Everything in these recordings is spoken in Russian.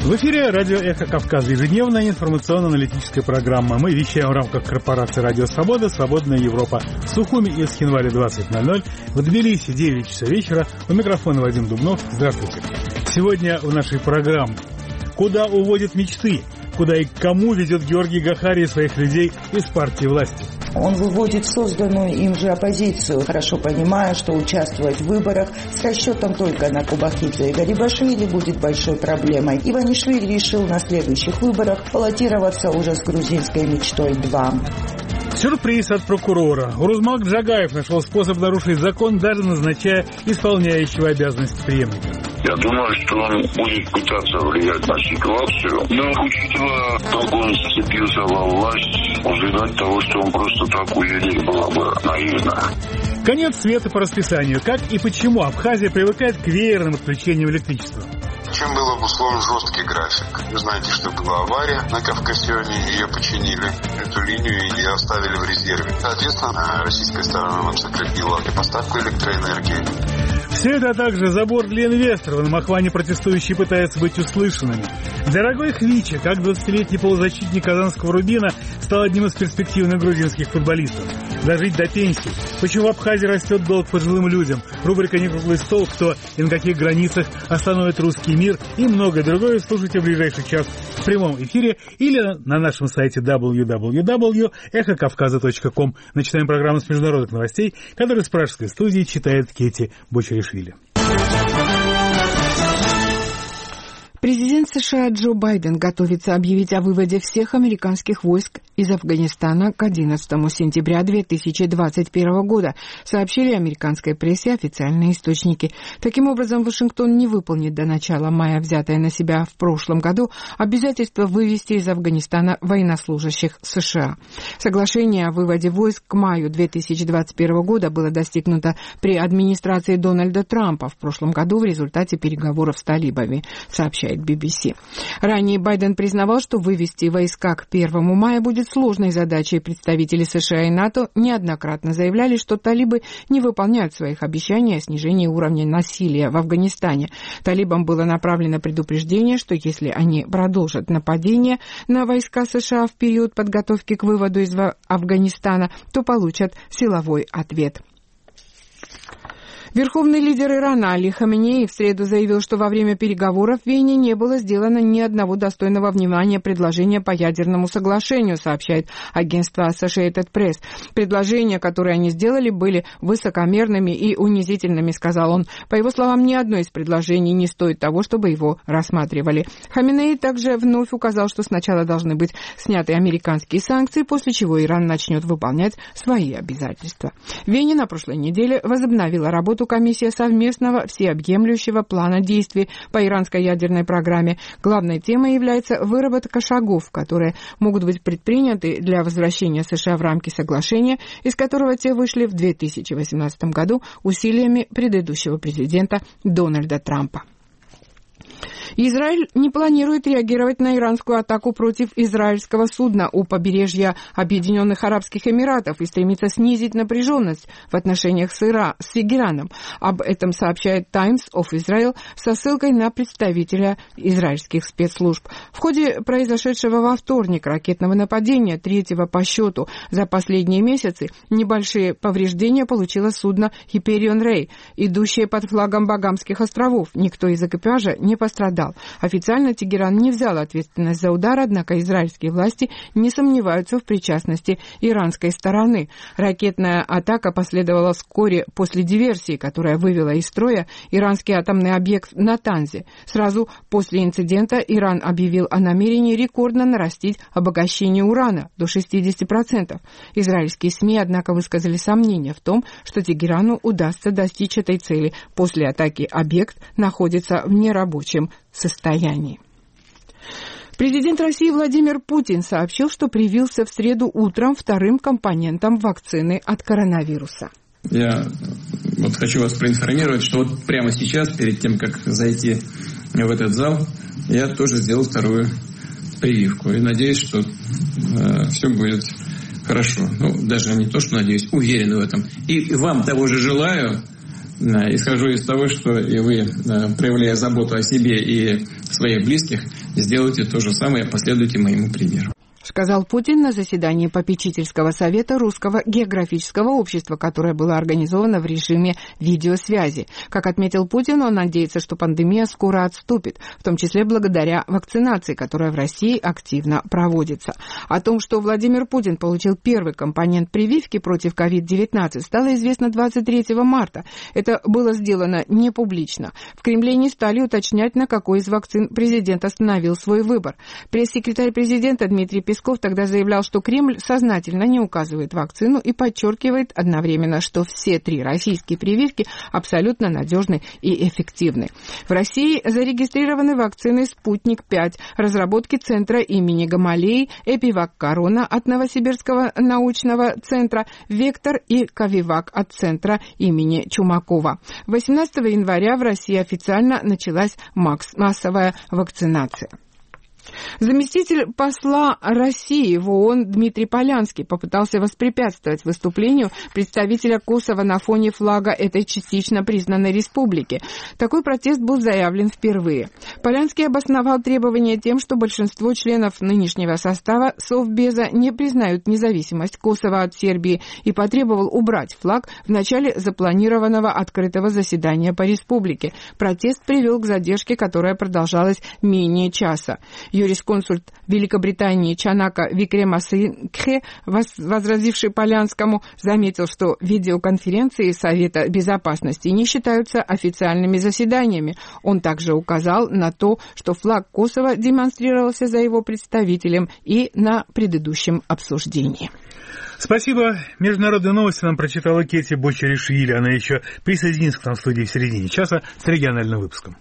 В эфире радио «Эхо Кавказа», ежедневная информационно-аналитическая программа. Мы вещаем в рамках корпорации «Радио Свобода», «Свободная Европа». В Сухуми и Схинвале 20:00, в Тбилиси 9 часов вечера. У микрофона Вадим Дубнов. Здравствуйте. Сегодня в нашей программе: куда уводят мечты? Куда и к кому ведет Георгий Гахарий своих людей из партии власти? Он выводит созданную им же оппозицию, хорошо понимая, что участвовать в выборах с расчетом только на Кубахидзе и Гарибашвили будет большой проблемой. Иванишвили решил на следующих выборах баллотироваться уже с грузинской мечтой 2. Сюрприз от прокурора. Урузмак Джагаев нашел способ нарушить закон, даже назначая исполняющего обязанности преемника. Я думаю, что он будет пытаться влиять на ситуацию, но учитывая, как он вцепился во власть, ожидать того, что он просто так уедет, было бы наивно. Конец света по расписанию. Как и почему Абхазия привыкает к веерным отключениям электричества? Чем был обусловлен жесткий график? Вы знаете, что была авария на Кавказионе, ее починили, эту линию и оставили в резерве. Соответственно, российская сторона нам сократила поставку электроэнергии. Все это, а также забор для инвесторов. На Махване протестующие пытаются быть услышанными. Дорогой Хвича, как 20-летний полузащитник казанского «Рубина», стал одним из перспективных грузинских футболистов. Дожить до пенсии. Почему в Абхазии растет долг пожилым людям? Рубрика «Не круглый стол», кто и на каких границах остановит русский мир и многое другое слушайте в ближайший час в прямом эфире или на нашем сайте www.эхокавказа.ком. Начинаем программу с международных новостей, которую с пражской студии читает Кети Бочаришвили. Президент США Джо Байден готовится объявить о выводе всех американских войск из Афганистана к 11 сентября 2021 года, сообщили американской прессе официальные источники. Таким образом, Вашингтон не выполнит до начала мая взятое на себя в прошлом году обязательство вывести из Афганистана военнослужащих США. Соглашение о выводе войск к маю 2021 года было достигнуто при администрации Дональда Трампа в прошлом году в результате переговоров с талибами, сообщает BBC. Ранее Байден признавал, что вывести войска к 1 мая будет сложной задачей. Представители США и НАТО неоднократно заявляли, что талибы не выполняют своих обещаний о снижении уровня насилия в Афганистане. Талибам было направлено предупреждение, что если они продолжат нападение на войска США в период подготовки к выводу из Афганистана, то получат силовой ответ. Верховный лидер Ирана Али Хаминеи в среду заявил, что во время переговоров в Вене не было сделано ни одного достойного внимания предложения по ядерному соглашению, сообщает агентство Associated Press. Предложения, которые они сделали, были высокомерными и унизительными, сказал он. По его словам, ни одно из предложений не стоит того, чтобы его рассматривали. Хаминеи также вновь указал, что сначала должны быть сняты американские санкции, после чего Иран начнет выполнять свои обязательства. В Вене на прошлой неделе возобновила работу комиссия совместного всеобъемлющего плана действий по иранской ядерной программе. Главной темой является выработка шагов, которые могут быть предприняты для возвращения США в рамки соглашения, из которого те вышли в 2018 году усилиями предыдущего президента Дональда Трампа. Израиль не планирует реагировать на иранскую атаку против израильского судна у побережья Объединенных Арабских Эмиратов и стремится снизить напряженность в отношениях с Ираном. Об этом сообщает Times of Israel со ссылкой на представителя израильских спецслужб. В ходе произошедшего во вторник ракетного нападения, третьего по счету за последние месяцы, небольшие повреждения получило судно Hyperion Ray, идущее под флагом Багамских островов. Никто из экипажа не пострадал. Официально Тегеран не взял ответственность за удар, однако израильские власти не сомневаются в причастности иранской стороны. Ракетная атака последовала вскоре после диверсии, которая вывела из строя иранский атомный объект в Натанзе. Сразу после инцидента Иран объявил о намерении рекордно нарастить обогащение урана до 60%. Израильские СМИ, однако, высказали сомнения в том, что Тегерану удастся достичь этой цели. После атаки объект находится в нерабочем состоянии. Президент России Владимир Путин сообщил, что привился в среду утром вторым компонентом вакцины от коронавируса. Я хочу вас проинформировать, что прямо сейчас, перед тем, как зайти в этот зал, я тоже сделал вторую прививку. И надеюсь, что все будет хорошо. Даже не то, что надеюсь, уверен в этом. И вам того же желаю. Исхожу из того, что и вы, проявляя заботу о себе и своих близких, сделайте то же самое и последуйте моему примеру. Сказал Путин на заседании попечительского совета Русского географического общества, которое было организовано в режиме видеосвязи. Как отметил Путин, он надеется, что пандемия скоро отступит, в том числе благодаря вакцинации, которая в России активно проводится. О том, что Владимир Путин получил первый компонент прививки против COVID-19, стало известно 23 марта. Это было сделано не публично. В Кремле не стали уточнять, на какой из вакцин президент остановил свой выбор. Пресс-секретарь президента Дмитрий Песков тогда заявлял, что Кремль сознательно не указывает вакцину и подчеркивает одновременно, что все 3 российские прививки абсолютно надежны и эффективны. В России зарегистрированы вакцины «Спутник-5», разработки центра имени Гамалеи, «Эпивак Корона» от Новосибирского научного центра, «Вектор» и «Ковивак» от центра имени Чумакова. 18 января в России официально началась массовая вакцинация. Заместитель посла России в ООН Дмитрий Полянский попытался воспрепятствовать выступлению представителя Косово на фоне флага этой частично признанной республики. Такой протест был заявлен впервые. Полянский обосновал требования тем, что большинство членов нынешнего состава Совбеза не признают независимость Косово от Сербии и потребовал убрать флаг в начале запланированного открытого заседания по республике. Протест привел к задержке, которая продолжалась менее часа. Юрисконсульт Великобритании Чанака Викремасингхе, возразивший Полянскому, заметил, что видеоконференции Совета Безопасности не считаются официальными заседаниями. Он также указал на то, что флаг Косово демонстрировался за его представителем и на предыдущем обсуждении. Спасибо. Международные новости нам прочитала Кетти Бочаришвили. Она еще присоединится к нам в студии в середине часа с региональным выпуском.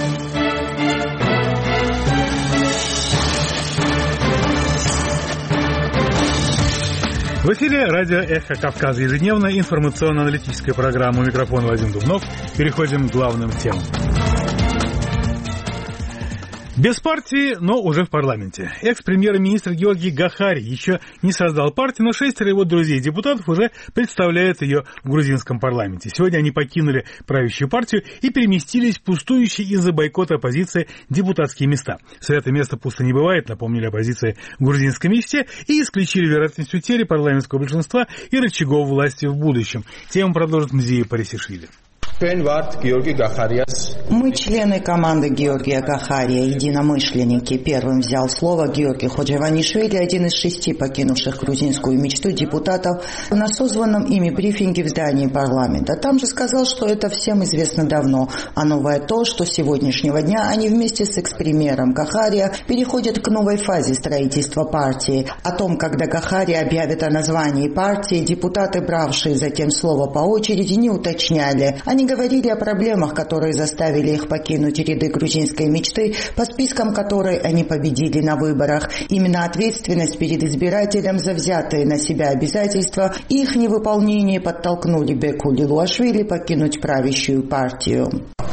В эфире радио «Эхо Кавказа», ежедневная информационно-аналитическая программа. У микрофона Вадим Дубнов. Переходим к главным темам. Без партии, но уже в парламенте. Экс-премьер-министр Георгий Гахари еще не создал партию, но 6 его друзей-депутатов уже представляют ее в грузинском парламенте. Сегодня они покинули правящую партию и переместились в пустующие из-за бойкота оппозиции депутатские места. Святое место пусто не бывает, напомнили оппозиции в грузинской мечте и исключили вероятность утери парламентского большинства и рычагов власти в будущем. Тему продолжит Мзия Парисишвили. Мы члены команды Георгия Гахария, единомышленники. Первым взял слово Георгий Ходжеванишвили, один из 6 покинувших грузинскую мечту депутатов на созванном ими брифинге в здании парламента. Там же сказал, что это всем известно давно, а новое то, что с сегодняшнего дня они вместе с экс-премьером Гахария переходят к новой фазе строительства партии. О том, когда Гахария объявит о названии партии, депутаты, бравшие затем слово по очереди, не уточняли. Они говорили о проблемах, которые заставили их покинуть ряды грузинской мечты, по спискам которой они победили на выборах. Именно ответственность перед избирателем за взятые на себя обязательства и их невыполнение подтолкнули Беку Лилуашвили покинуть правящую партию.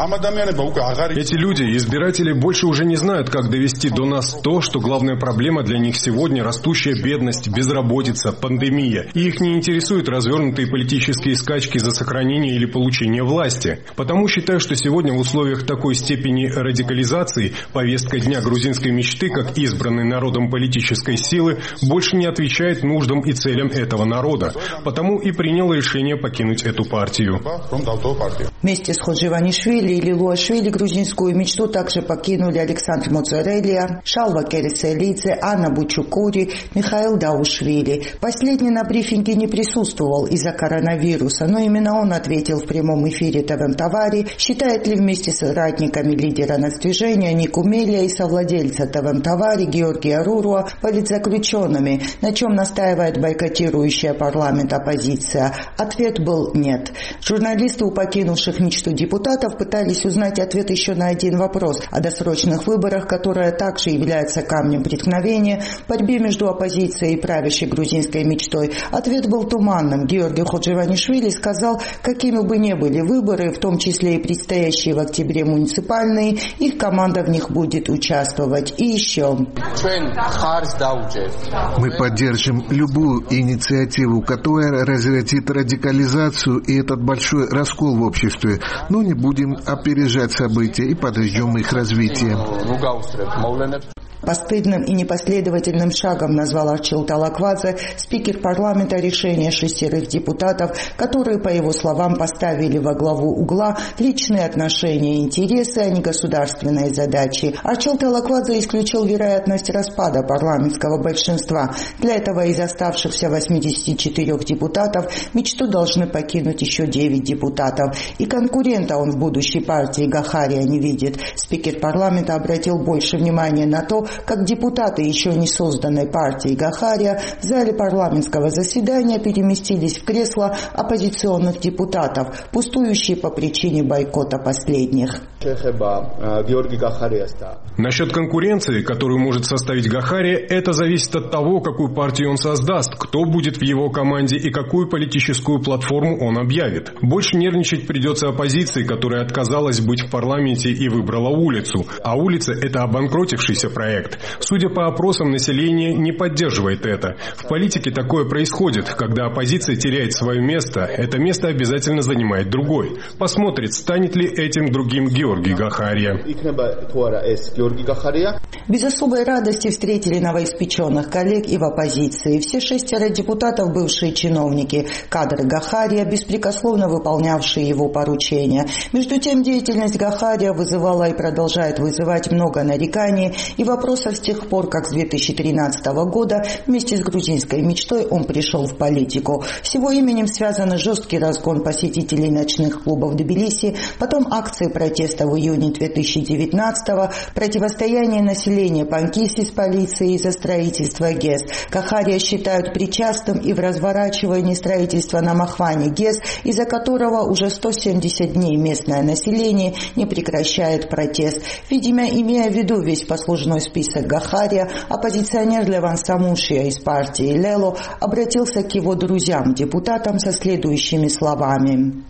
Эти люди, избиратели, больше уже не знают, как довести до нас то, что главная проблема для них сегодня – растущая бедность, безработица, пандемия. И их не интересуют развернутые политические скачки за сохранение или получение власти. Потому считаю, что сегодня в условиях такой степени радикализации повестка дня грузинской мечты, как избранной народом политической силы, больше не отвечает нуждам и целям этого народа. Потому и принял решение покинуть эту партию. Вместе с Ходжеванишвили и Лилуашвили грузинскую мечту также покинули Александр Моцарелия, Шалва Кереселидзе, Анна Бучукури, Михаил Даушвили. Последний на брифинге не присутствовал из-за коронавируса, но именно он ответил в прямом эфире ТВМ-Тавари, считает ли вместе с соратниками лидера нацдвижения Нику Мелия и совладельца ТВМ-Тавари Георгия Руруа политзаключенными, на чем настаивает бойкотирующая парламент оппозиция. Ответ был нет. Журналисты у покинувших мечту депутатов пытались узнать ответ еще на один вопрос о досрочных выборах, которая также является камнем преткновения в борьбе между оппозицией и правящей грузинской мечтой. Ответ был туманным. Георгий Ходжеванишвили сказал, какими бы ни были выборы, в том числе и предстоящие в октябре муниципальные, их команда в них будет участвовать. И еще. Мы поддержим любую инициативу, которая разрядит радикализацию и этот большой раскол в обществе, но не будем опережать события и подождем их развития. Постыдным и непоследовательным шагом назвал Арчил Талаквадзе, спикер парламента, решение 6 депутатов, которые, по его словам, поставили во главу угла личные отношения и интересы, а не государственные задачи. Арчил Талаквадзе исключил вероятность распада парламентского большинства. Для этого из оставшихся 84 депутатов мечту должны покинуть еще 9 депутатов. И конкурента он в будущей партии Гахария не видит. Спикер парламента обратил больше внимания на то, как депутаты еще не созданной партии Гахария в зале парламентского заседания переместились в кресла оппозиционных депутатов, пустующие по причине бойкота последних. Насчет конкуренции, которую может составить Гахария, это зависит от того, какую партию он создаст, кто будет в его команде и какую политическую платформу он объявит. Больше нервничать придется оппозиции, которая отказалась быть в парламенте и выбрала улицу. А улица – это обанкротившийся проект. Судя по опросам, население не поддерживает это. В политике такое происходит, когда оппозиция теряет свое место, это место обязательно занимает другой. Посмотрит, станет ли этим другим Георгий Гахария. Без особой радости встретили новоиспеченных коллег и в оппозиции. Все 6 депутатов – бывшие чиновники, кадры Гахария, беспрекословно выполнявшие его поручения. Между тем, деятельность Гахария вызывала и продолжает вызывать много нареканий и вопросов с тех пор, как с 2013 года вместе с грузинской мечтой он пришел в политику. С его именем связан жесткий разгон посетителей ночных клубов Тбилиси, потом акции протеста в июне 2019-го, противостояние населения Панкиси с полицией из-за строительства ГЭС. Гахария считают причастным и в разворачивании строительства на Махване ГЭС, из-за которого уже 170 дней местное население не прекращает протест. Видимо, имея в виду весь послужной список Гахария, оппозиционер Леван Самушия из партии Лело обратился к его друзьям, депутатам, со следующими словами.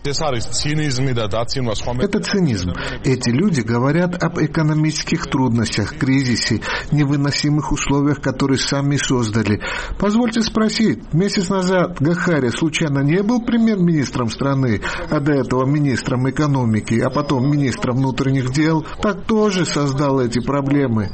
Это цинизм. Эти люди говорят об экономических трудностях, кризисе, невыносимых условиях, которые сами создали. Позвольте спросить, месяц назад Гахария случайно не был премьер-министром страны, а до этого министром экономики, а потом министром внутренних дел? Так тоже создал эти проблемы.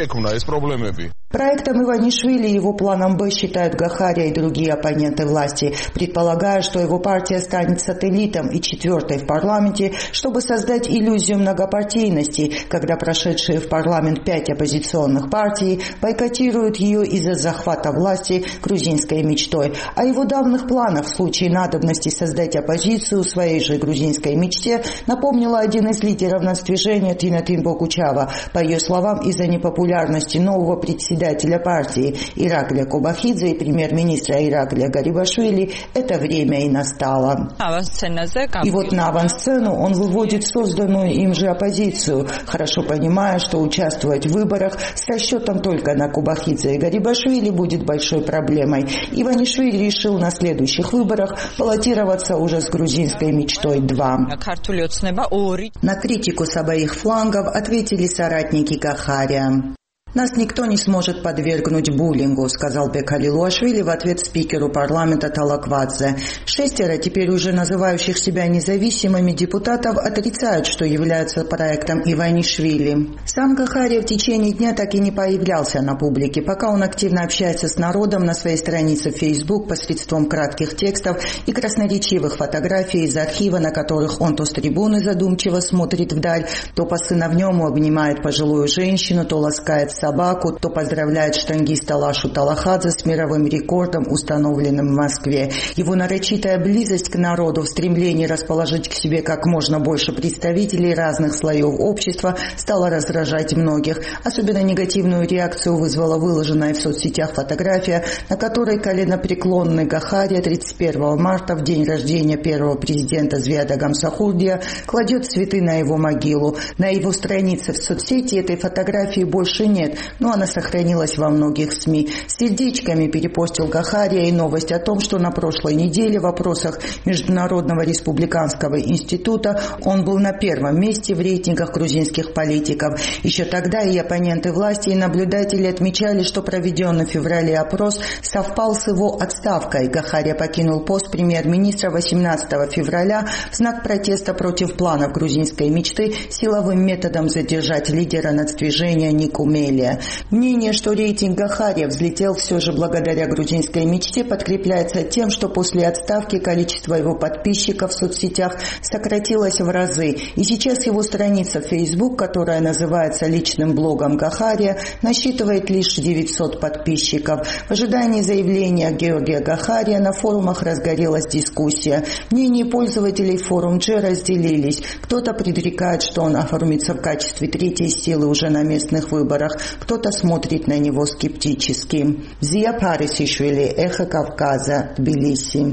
Проектом Иванишвили и его планом Б считают Гахария и другие оппоненты власти, предполагая, что его партия станет сателлитом и 4-й в парламенте, чтобы создать иллюзию многопартийности, когда прошедшие в парламент 5 оппозиционных партий бойкотируют ее из-за захвата власти грузинской мечтой. О его давних планах в случае надобности создать оппозицию своей же грузинской мечте напомнила один из лидеров нацдвижения Тинатин Бокучава. По ее словам, из-за непопулярности нового председателя партии Ираклия Кобахидзе и премьер-министра Ираклия Гарибашвили это время и настало. И вот на авансцену он выводит созданную им же оппозицию, хорошо понимая, что участвовать в выборах с расчетом только на Кобахидзе и Гарибашвили будет большой проблемой. Иванишвили решил на следующих выборах баллотироваться уже с грузинской мечтой 2. На критику с обоих флангов ответили соратники Гахария. «Нас никто не сможет подвергнуть буллингу», — сказал Бекхалилуашвили в ответ спикеру парламента Талаквадзе. 6 теперь уже называющих себя независимыми депутатов отрицают, что являются проектом Иванишвили. Сам Гахария в течение дня так и не появлялся на публике, пока он активно общается с народом на своей странице в Facebook посредством кратких текстов и красноречивых фотографий из архива, на которых он то с трибуны задумчиво смотрит вдаль, то по-сыновнему обнимает пожилую женщину, то ласкает собаку, то поздравляет штангиста Лашу Талахадзе с мировым рекордом, установленным в Москве. Его нарочитая близость к народу в стремлении расположить к себе как можно больше представителей разных слоев общества стала раздражать многих. Особенно негативную реакцию вызвала выложенная в соцсетях фотография, на которой коленопреклонный Гахария 31 марта, в день рождения первого президента Звияда Гамсахурдия, кладет цветы на его могилу. На его странице в соцсети этой фотографии больше нет, нет, но она сохранилась во многих СМИ. С сердечками перепостил Гахария и новость о том, что на прошлой неделе в вопросах Международного республиканского института он был на первом месте в рейтингах грузинских политиков. Еще тогда и оппоненты власти, и наблюдатели отмечали, что проведенный в феврале опрос совпал с его отставкой. Гахария покинул пост премьер-министра 18 февраля в знак протеста против планов грузинской мечты силовым методом задержать лидера нацдвижения Нику Мелия. Мнение, что рейтинг Гахария взлетел все же благодаря грузинской мечте, подкрепляется тем, что после отставки количество его подписчиков в соцсетях сократилось в разы. И сейчас его страница в Facebook, которая называется личным блогом Гахария, насчитывает лишь 900 подписчиков. В ожидании заявления Георгия Гахария на форумах разгорелась дискуссия. Мнения пользователей форум G разделились. Кто-то предрекает, что он оформится в качестве третьей силы уже на местных выборах. Кто-то смотрит на него скептически. Зия Парисишвили, Эхо Кавказа, Тбилиси.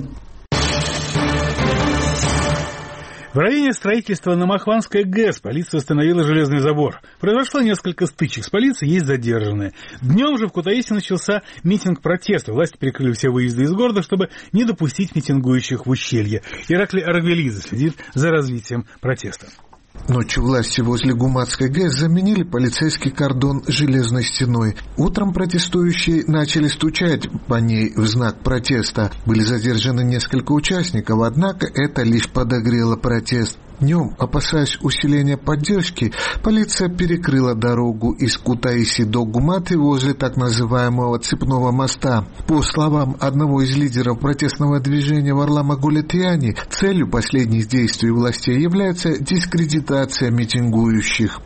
В районе строительства на Махванской ГЭС полиция установила железный забор. Произошло несколько стычек с полицией, есть задержанные. Днем же в Кутаиси начался митинг протеста. Власти перекрыли все выезды из города, чтобы не допустить митингующих в ущелье. Ираклий Аргвелидзе следит за развитием протеста. Ночью власти возле Гуматской ГЭС заменили полицейский кордон железной стеной. Утром протестующие начали стучать по ней в знак протеста. Были задержаны несколько участников, однако это лишь подогрело протест. Днем, опасаясь усиления поддержки, полиция перекрыла дорогу из Кутаиси до Гуматы возле так называемого цепного моста. По словам одного из лидеров протестного движения Варлама Гулетяни, целью последних действий властей является дискредитация митингующих.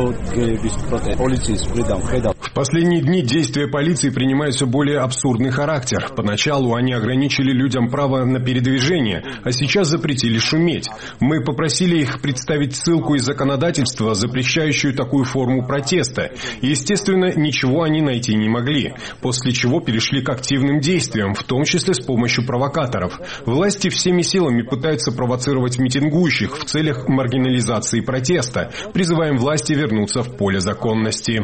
В последние дни действия полиции принимают все более абсурдный характер. Поначалу они ограничили людям право на передвижение, а сейчас запретили шуметь. Мы попросили их представить ссылку из законодательства, запрещающую такую форму протеста. Естественно, ничего они найти не могли, после чего перешли к активным действиям, в том числе с помощью провокаторов. Власти всеми силами пытаются провоцировать митингующих в целях маргинализации протеста. Призываем власти вернуться в поле законности.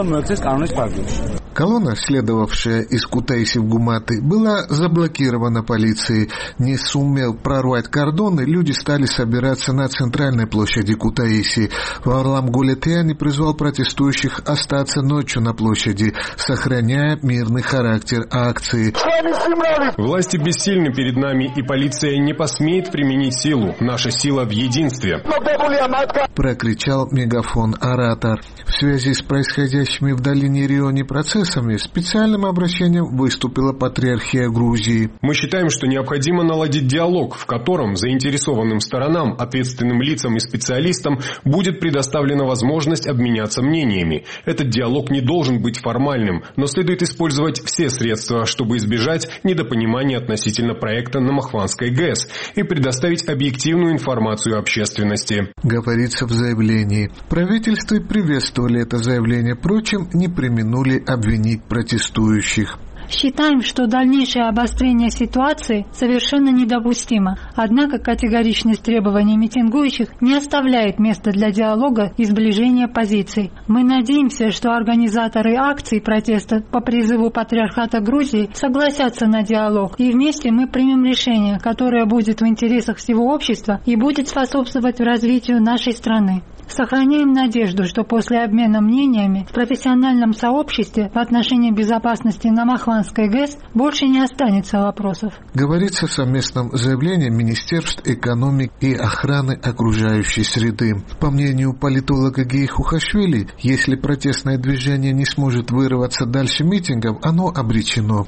Колонна, следовавшая из Кутаиси в Гуматы, была заблокирована полицией. Не сумев прорвать кордоны, люди стали собираться на центральной площади Кутаиси. Варлам Гулетяни призвал протестующих остаться ночью на площади, сохраняя мирный характер акции. Власти бессильны перед нами, и полиция не посмеет применить силу. Наша сила в единстве. Прокричал мегафон-оратор. В связи с происходящими в долине Риони процессами специальным обращением выступила Патриархия Грузии. Мы считаем, что необходимо наладить диалог, в котором заинтересованным сторонам, ответственным лицам и специалистам будет предоставлена возможность обменяться мнениями. Этот диалог не должен быть формальным, но следует использовать все средства, чтобы избежать недопонимания относительно проекта на Махванской ГЭС и предоставить объективную информацию общественности. Говорится в заявлении. Правительство приветствовали это заявление, впрочем, не преминули обвинить протестующих. Считаем, что дальнейшее обострение ситуации совершенно недопустимо. Однако категоричность требований митингующих не оставляет места для диалога и сближения позиций. Мы надеемся, что организаторы акций протеста по призыву Патриархата Грузии согласятся на диалог, и вместе мы примем решение, которое будет в интересах всего общества и будет способствовать развитию нашей страны. Сохраняем надежду, что после обмена мнениями в профессиональном сообществе в отношении безопасности на Махванской ГЭС больше не останется вопросов. Говорится в совместном заявлении Министерств экономики и охраны окружающей среды. По мнению политолога Геи Хухашвили, если протестное движение не сможет вырваться дальше митингов, оно обречено.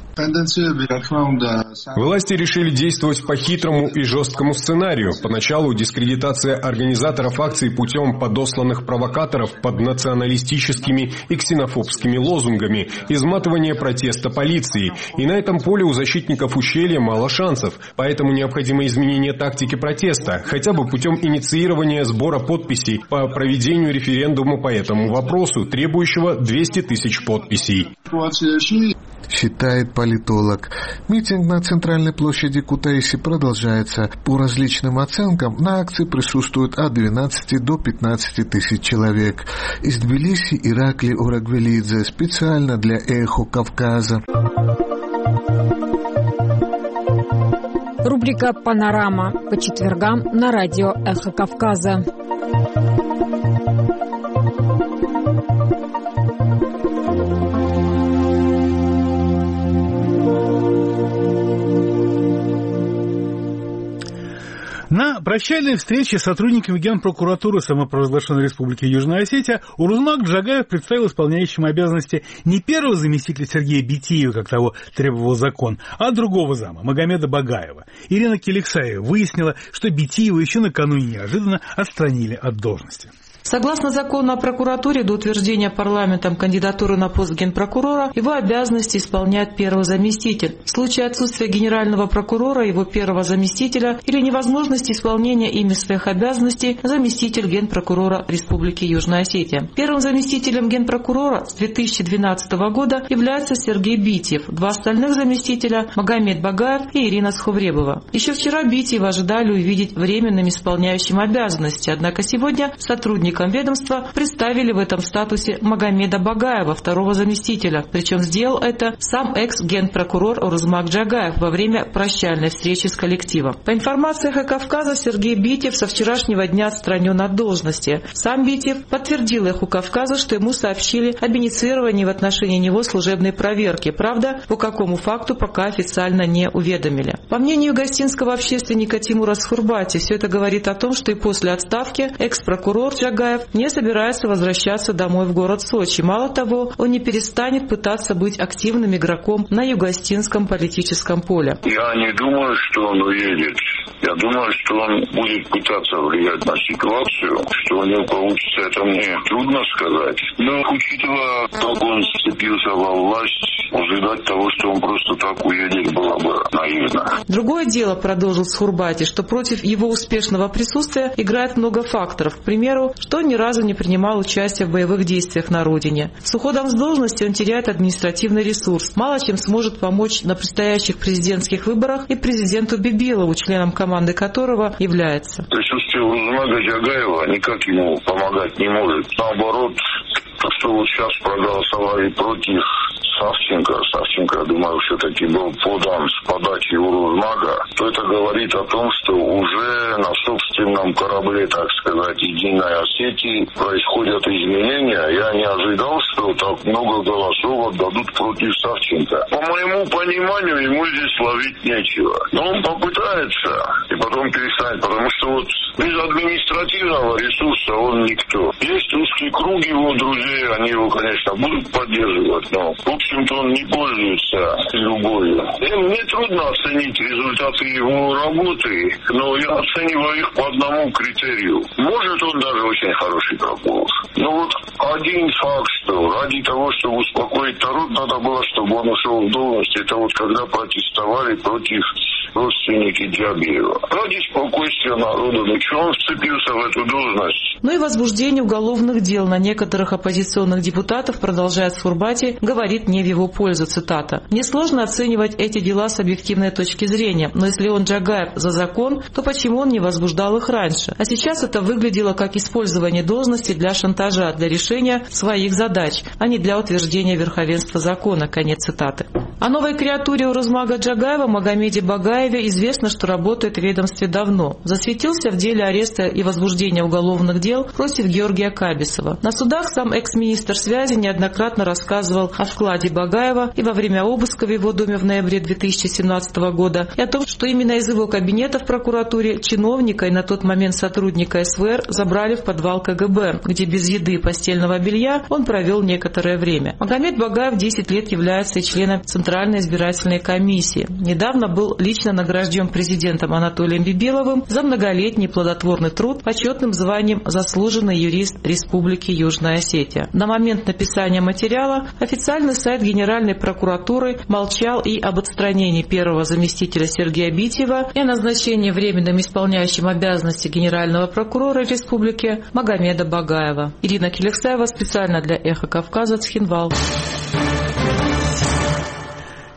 Власти решили действовать по хитрому и жесткому сценарию. Поначалу дискредитация организаторов акций путем подосланных провокаторов под националистическими и ксенофобскими лозунгами, изматывание протеста полиции. И на этом поле у защитников ущелья мало шансов. Поэтому необходимо изменение тактики протеста, хотя бы путем инициирования сбора подписей по проведению референдума по этому вопросу, требующего 200 тысяч подписей. Считает политолог. Митинг на центральной площади Кутаиси продолжается. По различным оценкам на акции присутствуют от 12 до 15 15 тысяч человек. Из Тбилиси Иракли Орагвелидзе специально для «Эхо Кавказа». Рубрика «Панорама» по четвергам на радио «Эхо Кавказа». На прощальной встрече с сотрудниками Генпрокуратуры самопровозглашенной Республики Южная Осетия Урузмак Джагаев представил исполняющим обязанности не первого заместителя Сергея Битиева, как того требовал закон, а другого зама, Магомеда Багаева. Ирина Келексаева выяснила, что Битиева еще накануне неожиданно отстранили от должности. Согласно закону о прокуратуре, до утверждения парламентом кандидатуры на пост генпрокурора, его обязанности исполняет первый заместитель. В случае отсутствия генерального прокурора, его первого заместителя или невозможности исполнения ими своих обязанностей, заместитель генпрокурора Республики Южная Осетия. Первым заместителем генпрокурора с 2012 года является Сергей Битиев. Два остальных заместителя – Магомед Багаев и Ирина Сховребова. Еще вчера Битиева ожидали увидеть временным исполняющим обязанности, однако сегодня сотрудник ведомства представили в этом статусе Магомеда Багаева, второго заместителя. Причем сделал это сам экс-генпрокурор Урузмак Джагаев во время прощальной встречи с коллективом. По информации «Эхо Кавказа», Сергей Битиев со вчерашнего дня отстранен от должности. Сам Битиев подтвердил «Эхо Кавказа», что ему сообщили об инициировании в отношении него служебной проверки. Правда, по какому факту пока официально не уведомили. По мнению гостинского общественника Тимура Схурбати, все это говорит о том, что и после отставки экс-прокурор Джагаев не собирается возвращаться домой в город Сочи. Мало того, он не перестанет пытаться быть активным игроком на юго-остинском политическом поле. Я не думаю, что он уедет. Я думаю, что он будет пытаться влиять на ситуацию. Что у него получится, это мне трудно сказать. Но учитывая, как он вцепился во власть, ожидать того, что он просто так уедет, было бы наивно. Другое дело, продолжил Схурбати, что против его успешного присутствия играет много факторов. К примеру, что он ни разу не принимал участие в боевых действиях на родине. С уходом с должности он теряет административный ресурс. Мало чем сможет помочь на предстоящих президентских выборах и президенту Бибилову, членом команды которого является. Присутствие Урузмака Джагаева никак ему помогать не может. Наоборот, то, что вот сейчас проголосовали против Савченко, я думаю, все-таки был подан с подачи Урузмака, то это говорит о том, что уже на собственном корабле, так сказать, Единой Осетии происходят изменения. Я не ожидал, что так много голосов отдадут против Савченко. По моему пониманию, ему здесь ловить нечего. Но он попытается и потом перестанет, потому что вот без административного ресурса он никто. Есть узкий круг его друзей, они его, конечно, будут поддерживать, но в общем-то он не пользуется любовью. И мне трудно оценить результаты его работы, но я оцениваю их по одному критерию. Может, он даже очень хороший прокурор. Но вот один факт, что ради того, чтобы успокоить народ, надо было, чтобы он ушел в должность. Это вот когда протестовали против родственники Джабиева. Ради спокойствия народа, ну что он вцепился в эту должность? Ну и возбуждение уголовных дел на некоторых оппозиционных депутатов, продолжает Схурбати, говорит не в его пользу, цитата. «Несложно оценивать эти дела с объективной точки зрения, но если он, Джагаев, за закон, то почему он не возбуждал их раньше? А сейчас это выглядело как использование должности для шантажа, для решения своих задач, а не для утверждения верховенства закона». Конец цитаты. О новой креатуре Урузмака Джагаева Магомеде Багаеве известно, что работает в ведомстве давно. Засветился в деле ареста и возбуждения уголовных дел против Георгия Кабисова. На судах сам экс-министр связи неоднократно рассказывал о вкладе Багаева и во время обыска в его доме в ноябре 2017 года, и о том, что именно из его кабинета в прокуратуре чиновника и на тот момент сотрудника СВР забрали в подвал КГБ, где без еды и постельного белья он провел некоторое время. Магомед Багаев 10 лет является и членом Центральной избирательной комиссии. Недавно был лично награжден президентом Анатолием Бибиловым за многолетний плодотворный труд почетным званием «Заслуженный юрист Республики Южная Осетия». На момент написания материала официальный сайт Генеральной прокуратуры молчал и об отстранении первого заместителя Сергея Битиева и о назначении временным исполняющим обязанности генерального прокурора Республики Магомеда Багаева. Ирина Келексаева специально для «Эхо Кавказа», Цхинвал.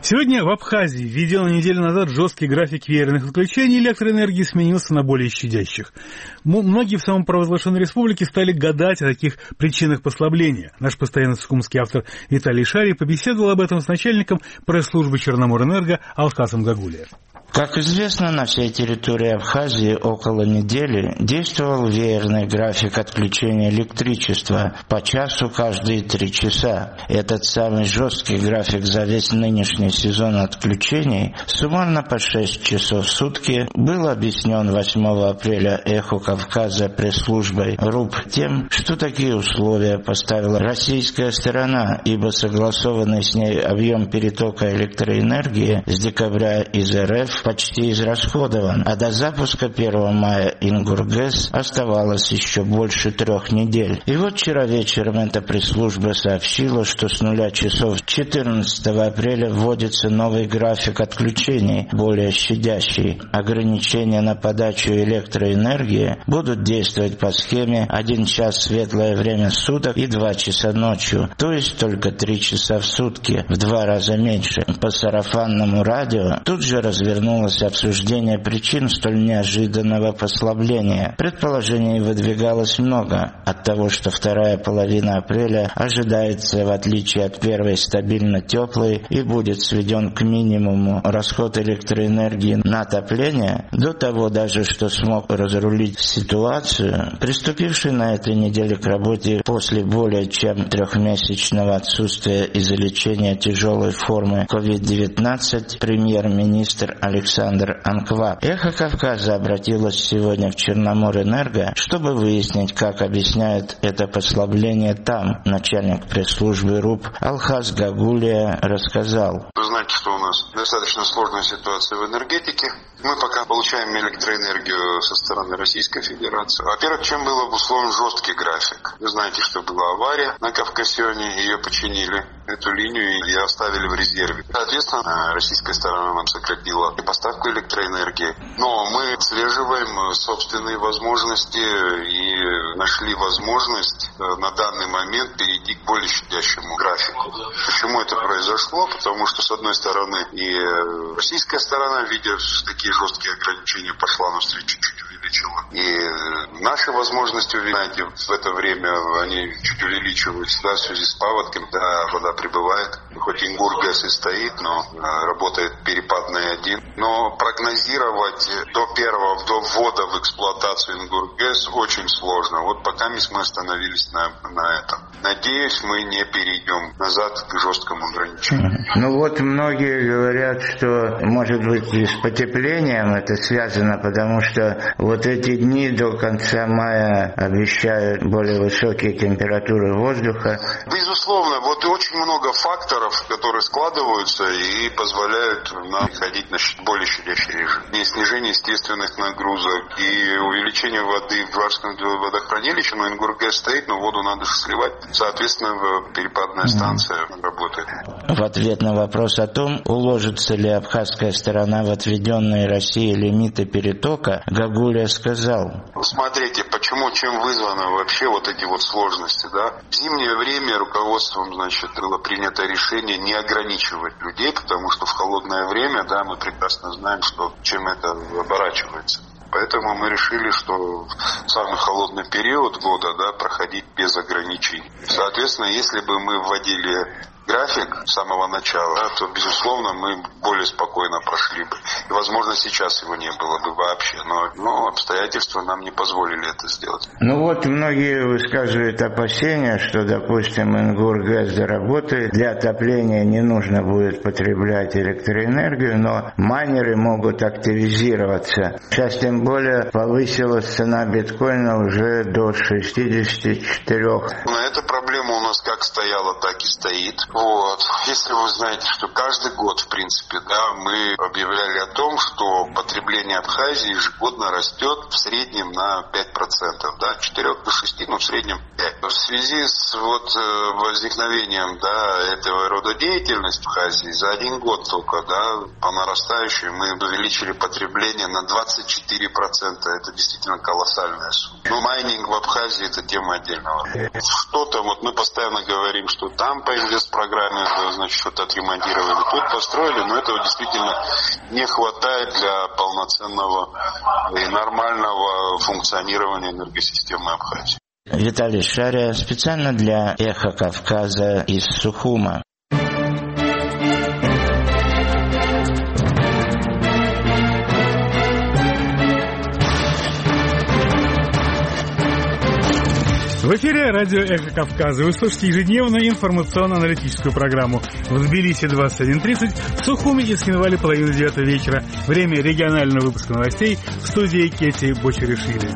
Сегодня в Абхазии, введен неделю назад жесткий график веерных отключений электроэнергии, сменился на более щадящих. Многие в самопровозглашенной республике стали гадать о таких причинах послабления. Наш постоянный сукумский автор Виталий Шарий побеседовал об этом с начальником пресс-службы Черноморэнерго Алхазом Гагулием. Как известно, на всей территории Абхазии около недели действовал веерный график отключения электричества по часу каждые 3 часа. Этот самый жесткий график за весь нынешний сезон отключений, суммарно по 6 часов в сутки, был объяснен 8 апреля «Эхо Кавказа» пресс-службой РУП тем, что такие условия поставила российская сторона, ибо согласованный с ней объем перетока электроэнергии с декабря из РФ почти израсходован, а до запуска 1 мая Ингургэс оставалось еще больше 3 недель. И вот вчера вечером эта пресс-служба сообщила, что с 0 часов 14 апреля вводится новый график отключений, более щадящий. Ограничения на подачу электроэнергии будут действовать по схеме 1 час светлое время суток и 2 часа ночью, то есть только 3 часа в сутки, в 2 раза меньше. По сарафанному радио тут же развернулось обсуждение причин столь неожиданного послабления. Предположений выдвигалось много. От того, что вторая половина апреля ожидается, в отличие от первой, стабильно теплой и будет сведен к минимуму расход электроэнергии на отопление, до того даже, что смог разрулить ситуацию, приступивший на этой неделе к работе после более чем 3-месячного отсутствия из-за лечения тяжелой формы COVID-19 премьер-министр Александр Анкваб. «Эхо Кавказа» обратилась сегодня в Черноморэнерго, чтобы выяснить, как объясняют это послабление там. Начальник пресс-службы РУП Алхаз Гагулия рассказал. Вы знаете, что у нас достаточно сложная ситуация в энергетике. Мы пока получаем электроэнергию со стороны Российской Федерации. Во-первых, чем был обусловлен жесткий график. Вы знаете, что была авария на Кавкасионе, ее починили, эту линию, и оставили в резерве. Соответственно, российская сторона нам сократила поставку электроэнергии. Но мы отслеживаем собственные возможности и нашли возможность на данный момент перейти к более щадящему графику. Почему это произошло? Потому что, с одной стороны, и российская сторона, видя такие жесткие ограничения, пошла навстречу, чуть увеличила. И наши возможности, вы знаете, в это время они чуть увеличиваются, да, в связи с паводком, да, вода прибывает. Хоть Ингургэс и стоит, но работает перепадный один. Но прогнозировать до ввода в эксплуатацию Ингургэс очень сложно. Вот пока мы остановились на этом. Надеюсь, мы не перейдем назад к жесткому ограничению. Ну вот многие говорят, что может быть и с потеплением это связано, потому что вот эти дни до конца мая обещают более высокие температуры воздуха. Безусловно, вот очень много факторов, которые складываются и позволяют нам ходить на более щадящий режим. И снижение естественных нагрузок, и увеличение воды в Джуарском водохранилище, но Ингургэс стоит, но воду надо сливать. Соответственно, перепадная станция работает. В ответ на вопрос о том, уложится ли абхазская сторона в отведенные России лимиты перетока, Гагулия сказал. Смотрите, чем вызваны вообще вот эти вот сложности, да? В зимнее время руководством, было принято решение не ограничивать людей, потому что в холодное время, да, мы прекрасно знаем, чем это оборачивается. Поэтому мы решили, что в самый холодный период года, да, проходить без ограничений. Соответственно, если бы мы вводили график с самого начала, да, то, безусловно, мы более спокойно прошли бы. И, возможно, сейчас его не было бы вообще, но обстоятельства нам не позволили это сделать. Ну вот, многие высказывают опасения, что, допустим, Ингургэс заработает, для отопления не нужно будет потреблять электроэнергию, но майнеры могут активизироваться. Сейчас, тем более, повысилась цена биткоина уже до 64. Эта проблема у нас как стояла, так и стоит. Вот. Если вы знаете, что каждый год, в принципе, да, мы объявляли о том, что потребление Абхазии ежегодно растет в среднем на 5%, да, 4 до 6, но в среднем 5. В связи с возникновением, да, этого рода деятельности в Абхазии за один год только, да, по нарастающей мы увеличили потребление на 24%. Это действительно колоссальная сумма. Но майнинг в Абхазии — это тема отдельного. Что-то, мы постоянно говорим, что там по инвестпрограмме, значит, что-то отремонтировали, тут построили, но этого действительно не хватает для полноценного и нормального функционирования энергосистемы Абхазии. Виталий Шария специально для «Эхо Кавказа» из Сухума. В эфире радио «Эхо Кавказа». Вы слушаете ежедневную информационно-аналитическую программу. В Тбилиси 21:30, в Сухуме и Схинвале 8:30 вечера. Время регионального выпуска новостей в студии Кети Бочеришвили.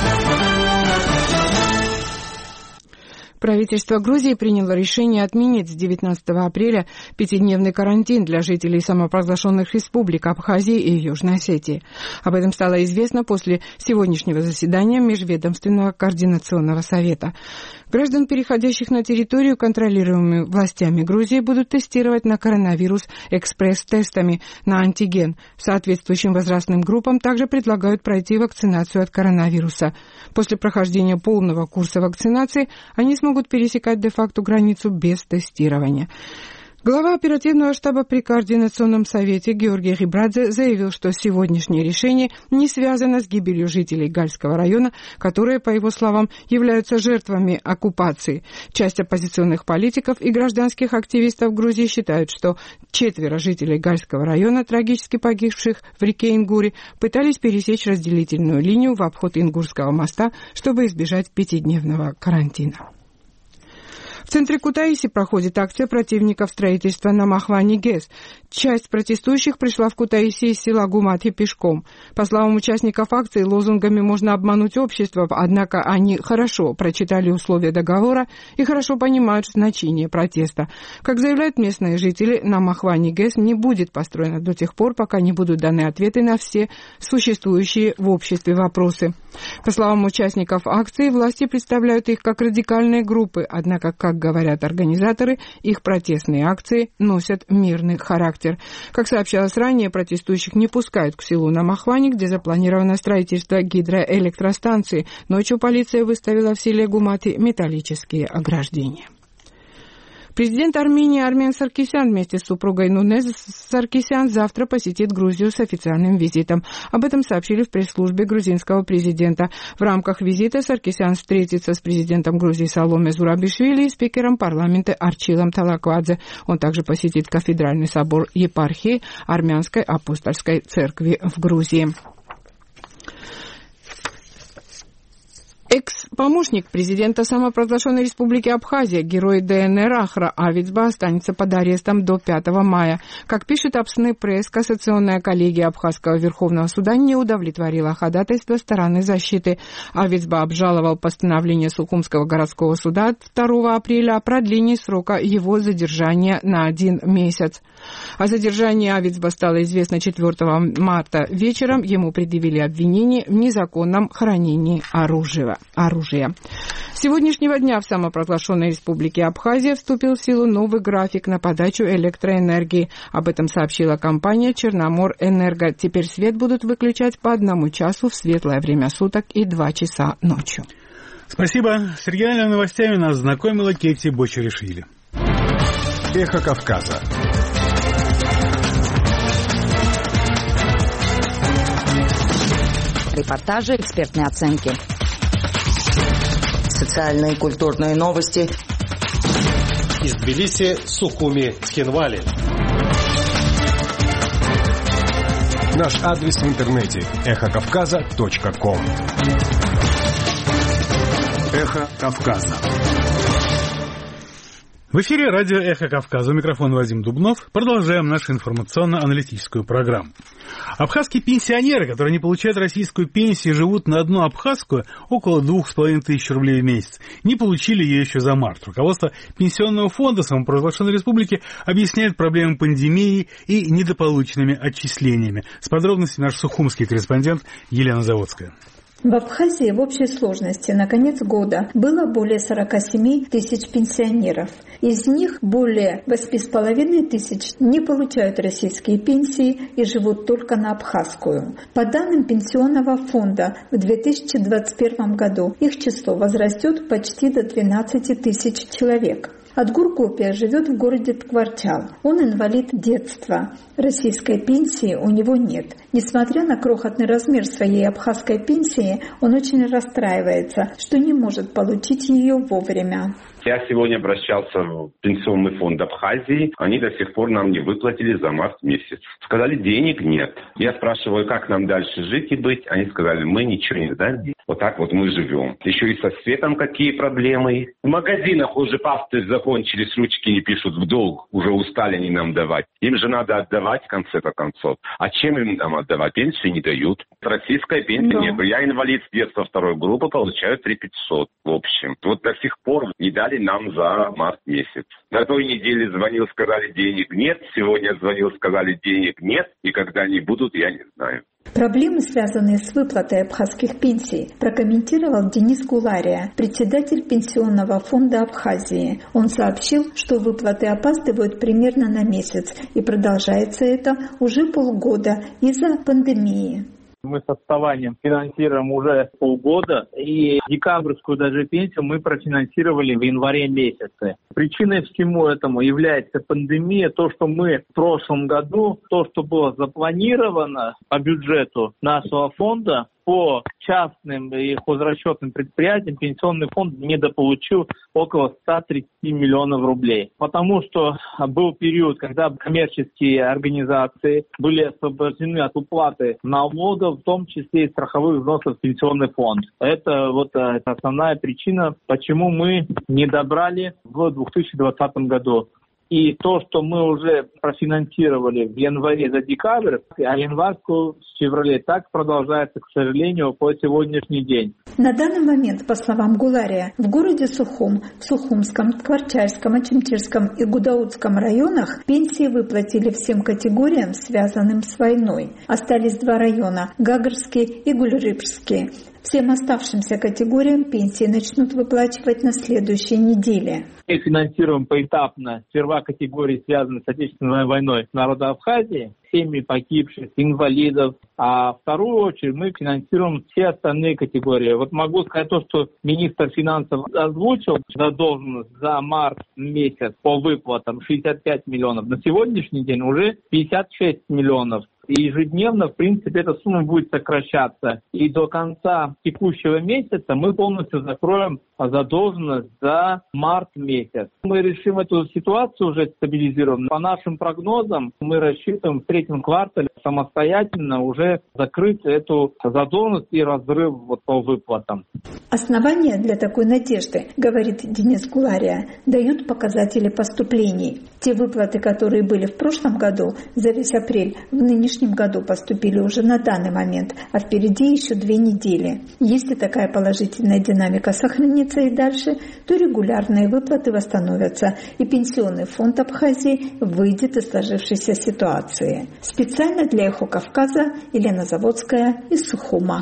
Правительство Грузии приняло решение отменить с 19 апреля пятидневный карантин для жителей самопровозглашенных республик Абхазии и Южной Осетии. Об этом стало известно после сегодняшнего заседания Межведомственного координационного совета. Граждан, переходящих на территорию, контролируемую властями Грузии, будут тестировать на коронавирус экспресс-тестами на антиген. Соответствующим возрастным группам также предлагают пройти вакцинацию от коронавируса. После прохождения полного курса вакцинации они смогут пересекать де-факто границу без тестирования. Глава оперативного штаба при Координационном совете Георгий Рибрадзе заявил, что сегодняшнее решение не связано с гибелью жителей Гальского района, которые, по его словам, являются жертвами оккупации. Часть оппозиционных политиков и гражданских активистов Грузии считают, что 4 жителей Гальского района, трагически погибших в реке Ингури, пытались пересечь разделительную линию в обход Ингурского моста, чтобы избежать 5-дневного карантина. В центре Кутаиси проходит акция противников строительства на Махвани ГЭС. Часть протестующих пришла в Кутаиси из села Гумати пешком. По словам участников акции, лозунгами можно обмануть общество, однако они хорошо прочитали условия договора и хорошо понимают значение протеста. Как заявляют местные жители, на Махвани ГЭС не будет построено до тех пор, пока не будут даны ответы на все существующие в обществе вопросы. По словам участников акции, власти представляют их как радикальные группы, однако, как говорят организаторы, их протестные акции носят мирный характер. Как сообщалось ранее, протестующих не пускают к селу на Махвани, где запланировано строительство гидроэлектростанции. Ночью полиция выставила в селе Гумати металлические ограждения. Президент Армении Армен Саркисян вместе с супругой Нунез Саркисян завтра посетит Грузию с официальным визитом. Об этом сообщили в пресс-службе грузинского президента. В рамках визита Саркисян встретится с президентом Грузии Саломе Зурабишвили и спикером парламента Арчилом Талаквадзе. Он также посетит кафедральный собор епархии Армянской апостольской церкви в Грузии. Экс-помощник президента самопровозглашенной республики Абхазия, герой ДНР Ахра Авицба, останется под арестом до 5 мая. Как пишет Апсны пресс, Кассационная коллегия Абхазского Верховного суда не удовлетворила ходатайство стороны защиты. Авицба обжаловал постановление Сухумского городского суда от 2 апреля о продлении срока его задержания на 1 месяц. О задержании Авицба стало известно 4 марта вечером. Ему предъявили обвинение в незаконном хранении оружия. С сегодняшнего дня в самопровозглашенной республике Абхазия вступил в силу новый график на подачу электроэнергии. Об этом сообщила компания «Черноморэнерго». Теперь свет будут выключать по 1 часу в светлое время суток и 2 часа ночью. Спасибо. С региональными новостями нас знакомила Кетти Бочеришвили. Эхо Кавказа. Репортажи, экспертные оценки. Социальные и культурные новости. Из Тбилиси, Сухуми, Схинвали. Наш адрес в интернете эхокавказа.ком. Эхо Кавказа. В эфире радио «Эхо Кавказа». У микрофона Вадим Дубнов. Продолжаем нашу информационно-аналитическую программу. Абхазские пенсионеры, которые не получают российскую пенсию и живут на одну абхазскую, около 2500 рублей в месяц, не получили ее еще за март. Руководство Пенсионного фонда самопровозглашенной республики объясняет проблемы пандемии и недополученными отчислениями. С подробностями наш сухумский корреспондент Елена Заводская. В Абхазии в общей сложности на конец года было более 47 тысяч пенсионеров. Из них более 8,5 тысяч не получают российские пенсии и живут только на абхазскую. По данным Пенсионного фонда, в 2021 году их число возрастет почти до 12 тысяч человек. Адгур Копия живет в городе Ткварчал. Он инвалид детства. Российской пенсии у него нет. Несмотря на крохотный размер своей абхазской пенсии, он очень расстраивается, что не может получить ее вовремя. Я сегодня обращался в Пенсионный фонд Абхазии. Они до сих пор нам не выплатили за март месяц. Сказали, денег нет. Я спрашиваю, как нам дальше жить и быть. Они сказали, мы ничего не знаем. Вот так вот мы живем. Еще и со светом какие проблемы. В магазинах уже пасты закончились, ручки не пишут в долг. Уже устали они нам давать. Им же надо отдавать в конце-то концов. А чем им нам отдавать? Пенсию не дают. Российской пенсии нет. Я инвалид с детства второй группы, получаю 3500 в общем. Вот до сих пор не дали нам за март месяц. На той неделе звонил, сказали, денег нет. Сегодня звонил, сказали, денег нет. И когда они будут, я не знаю. Проблемы, связанные с выплатой абхазских пенсий, прокомментировал Денис Гулария, председатель Пенсионного фонда Абхазии. Он сообщил, что выплаты опаздывают примерно на месяц, и продолжается это уже полгода из-за пандемии. Мы с отставанием финансируем уже полгода, и декабрьскую даже пенсию мы профинансировали в январе месяце. Причиной всему этому является пандемия, то, что мы в прошлом году, то, что было запланировано по бюджету нашего фонда, по частным и хозрасчетным предприятиям Пенсионный фонд недополучил около 130 миллионов рублей. Потому что был период, когда коммерческие организации были освобождены от уплаты налогов, в том числе и страховых взносов в Пенсионный фонд. Это вот основная причина, почему мы не добрали в 2020 году. И то, что мы уже профинансировали в январе за декабрь, а январскую в феврале, так продолжается, к сожалению, по сегодняшний день. На данный момент, по словам Гулария, в городе Сухум, в Сухумском, Ткварчальском, Ачимчирском и Гудаутском районах пенсии выплатили всем категориям, связанным с войной. Остались два района – Гагарский и Гульрыбский. Всем оставшимся категориям пенсии начнут выплачивать на следующей неделе. Мы финансируем поэтапно сперва категории, связанные с Отечественной войной народа Абхазии, семьи погибших, инвалидов. А в вторую очередь мы финансируем все остальные категории. Вот могу сказать то, что министр финансов озвучил задолженность за март месяц по выплатам 65 миллионов. На сегодняшний день уже 56 миллионов. И ежедневно, в принципе, эта сумма будет сокращаться. И до конца текущего месяца мы полностью закроем задолженность за март месяц. Мы решим эту ситуацию уже стабилизированно. По нашим прогнозам мы рассчитываем в третьем квартале самостоятельно уже закрыть эту задолженность и разрыв по выплатам. Основания для такой надежды, говорит Денис Гулария, дают показатели поступлений. Те выплаты, которые были в прошлом году за весь апрель, в нынешнем году поступили уже на данный момент, а впереди еще 2 недели. Если такая положительная динамика сохранится и дальше, то регулярные выплаты восстановятся, и Пенсионный фонд Абхазии выйдет из сложившейся ситуации. Специально для «Эхо Кавказа» Елена Заводская из Сухума.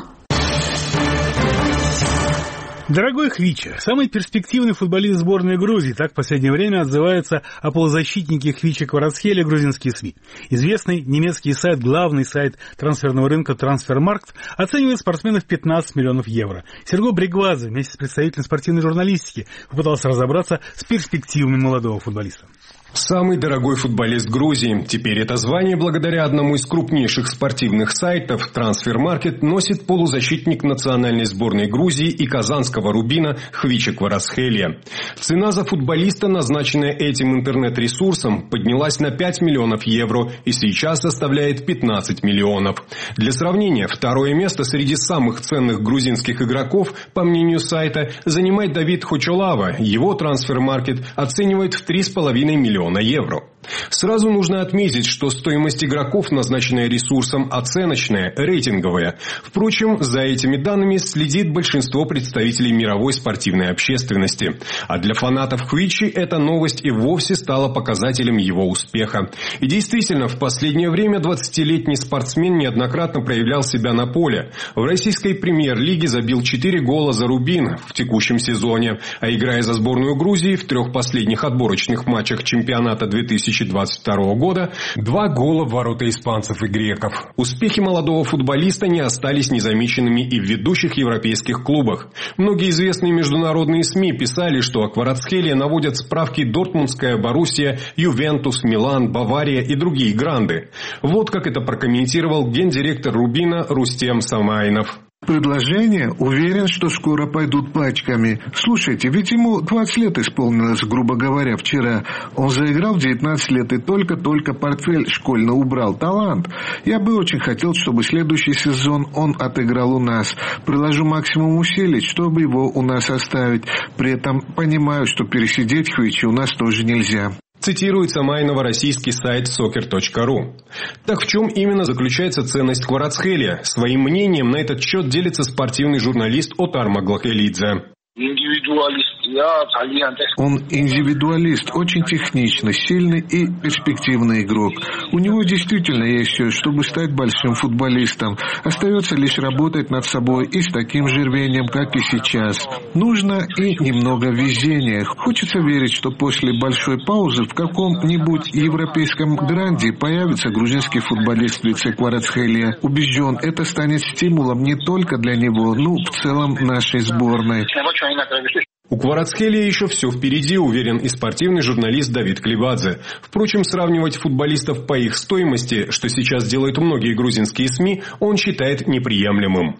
Дорогой Хвича, самый перспективный футболист сборной Грузии, так в последнее время отзывается о полузащитнике Хвича Кварацхелия грузинские СМИ. Известный немецкий сайт, главный сайт трансферного рынка Трансфермаркт, оценивает спортсмена в 15 миллионов евро. Серго Бригвадзе вместе с представителем спортивной журналистики попытался разобраться с перспективами молодого футболиста. Самый дорогой футболист Грузии. Теперь это звание, благодаря одному из крупнейших спортивных сайтов, Трансфермаркет, носит полузащитник национальной сборной Грузии и казанского Рубина Хвича Кварацхелия. Цена за футболиста, назначенная этим интернет-ресурсом, поднялась на 5 миллионов евро и сейчас составляет 15 миллионов. Для сравнения, второе место среди самых ценных грузинских игроков, по мнению сайта, занимает Давид Хочолава. Его Трансфермаркет оценивает в 3,5 миллиона евро. Сразу нужно отметить, что стоимость игроков, назначенная ресурсом, оценочная, рейтинговая. Впрочем, за этими данными следит большинство представителей мировой спортивной общественности. А для фанатов Хвичи эта новость и вовсе стала показателем его успеха. И действительно, в последнее время 20-летний спортсмен неоднократно проявлял себя на поле. В российской премьер-лиге забил 4 гола за «Рубин» в текущем сезоне, а играя за сборную Грузии в 3 последних отборочных матчах чемпионата 2022 года 2 гола в ворота испанцев и греков. Успехи молодого футболиста не остались незамеченными и в ведущих европейских клубах. Многие известные международные СМИ писали, что о Кварацхелиа наводят справки Дортмундская, Боруссия, Ювентус, Милан, Бавария и другие гранды. Вот как это прокомментировал гендиректор «Рубина» Рустем Самайнов. Предложения, уверен, что скоро пойдут пачками. Слушайте, ведь ему 20 лет исполнилось, грубо говоря, вчера. Он заиграл в 19 лет и только-только портфель школьно убрал. Талант. Я бы очень хотел, чтобы следующий сезон он отыграл у нас. Приложу максимум усилий, чтобы его у нас оставить. При этом понимаю, что пересидеть Хвичи у нас тоже нельзя. Цитирует Самайнова российский сайт soccer.ru. Так в чем именно заключается ценность Кварацхелиа? Своим мнением на этот счет делится спортивный журналист Отар Маглахелидзе. Он индивидуалист, очень техничный, сильный и перспективный игрок. У него действительно есть все, чтобы стать большим футболистом. Остается лишь работать над собой и с таким же рвением, как и сейчас. Нужно и немного везения. Хочется верить, что после большой паузы в каком-нибудь европейском гранде появится грузинский футболист в лице Кварацхелиа. Убежден, это станет стимулом не только для него, но в целом нашей сборной. У Кварацхелиа еще все впереди, уверен и спортивный журналист Давид Клибадзе. Впрочем, сравнивать футболистов по их стоимости, что сейчас делают многие грузинские СМИ, он считает неприемлемым.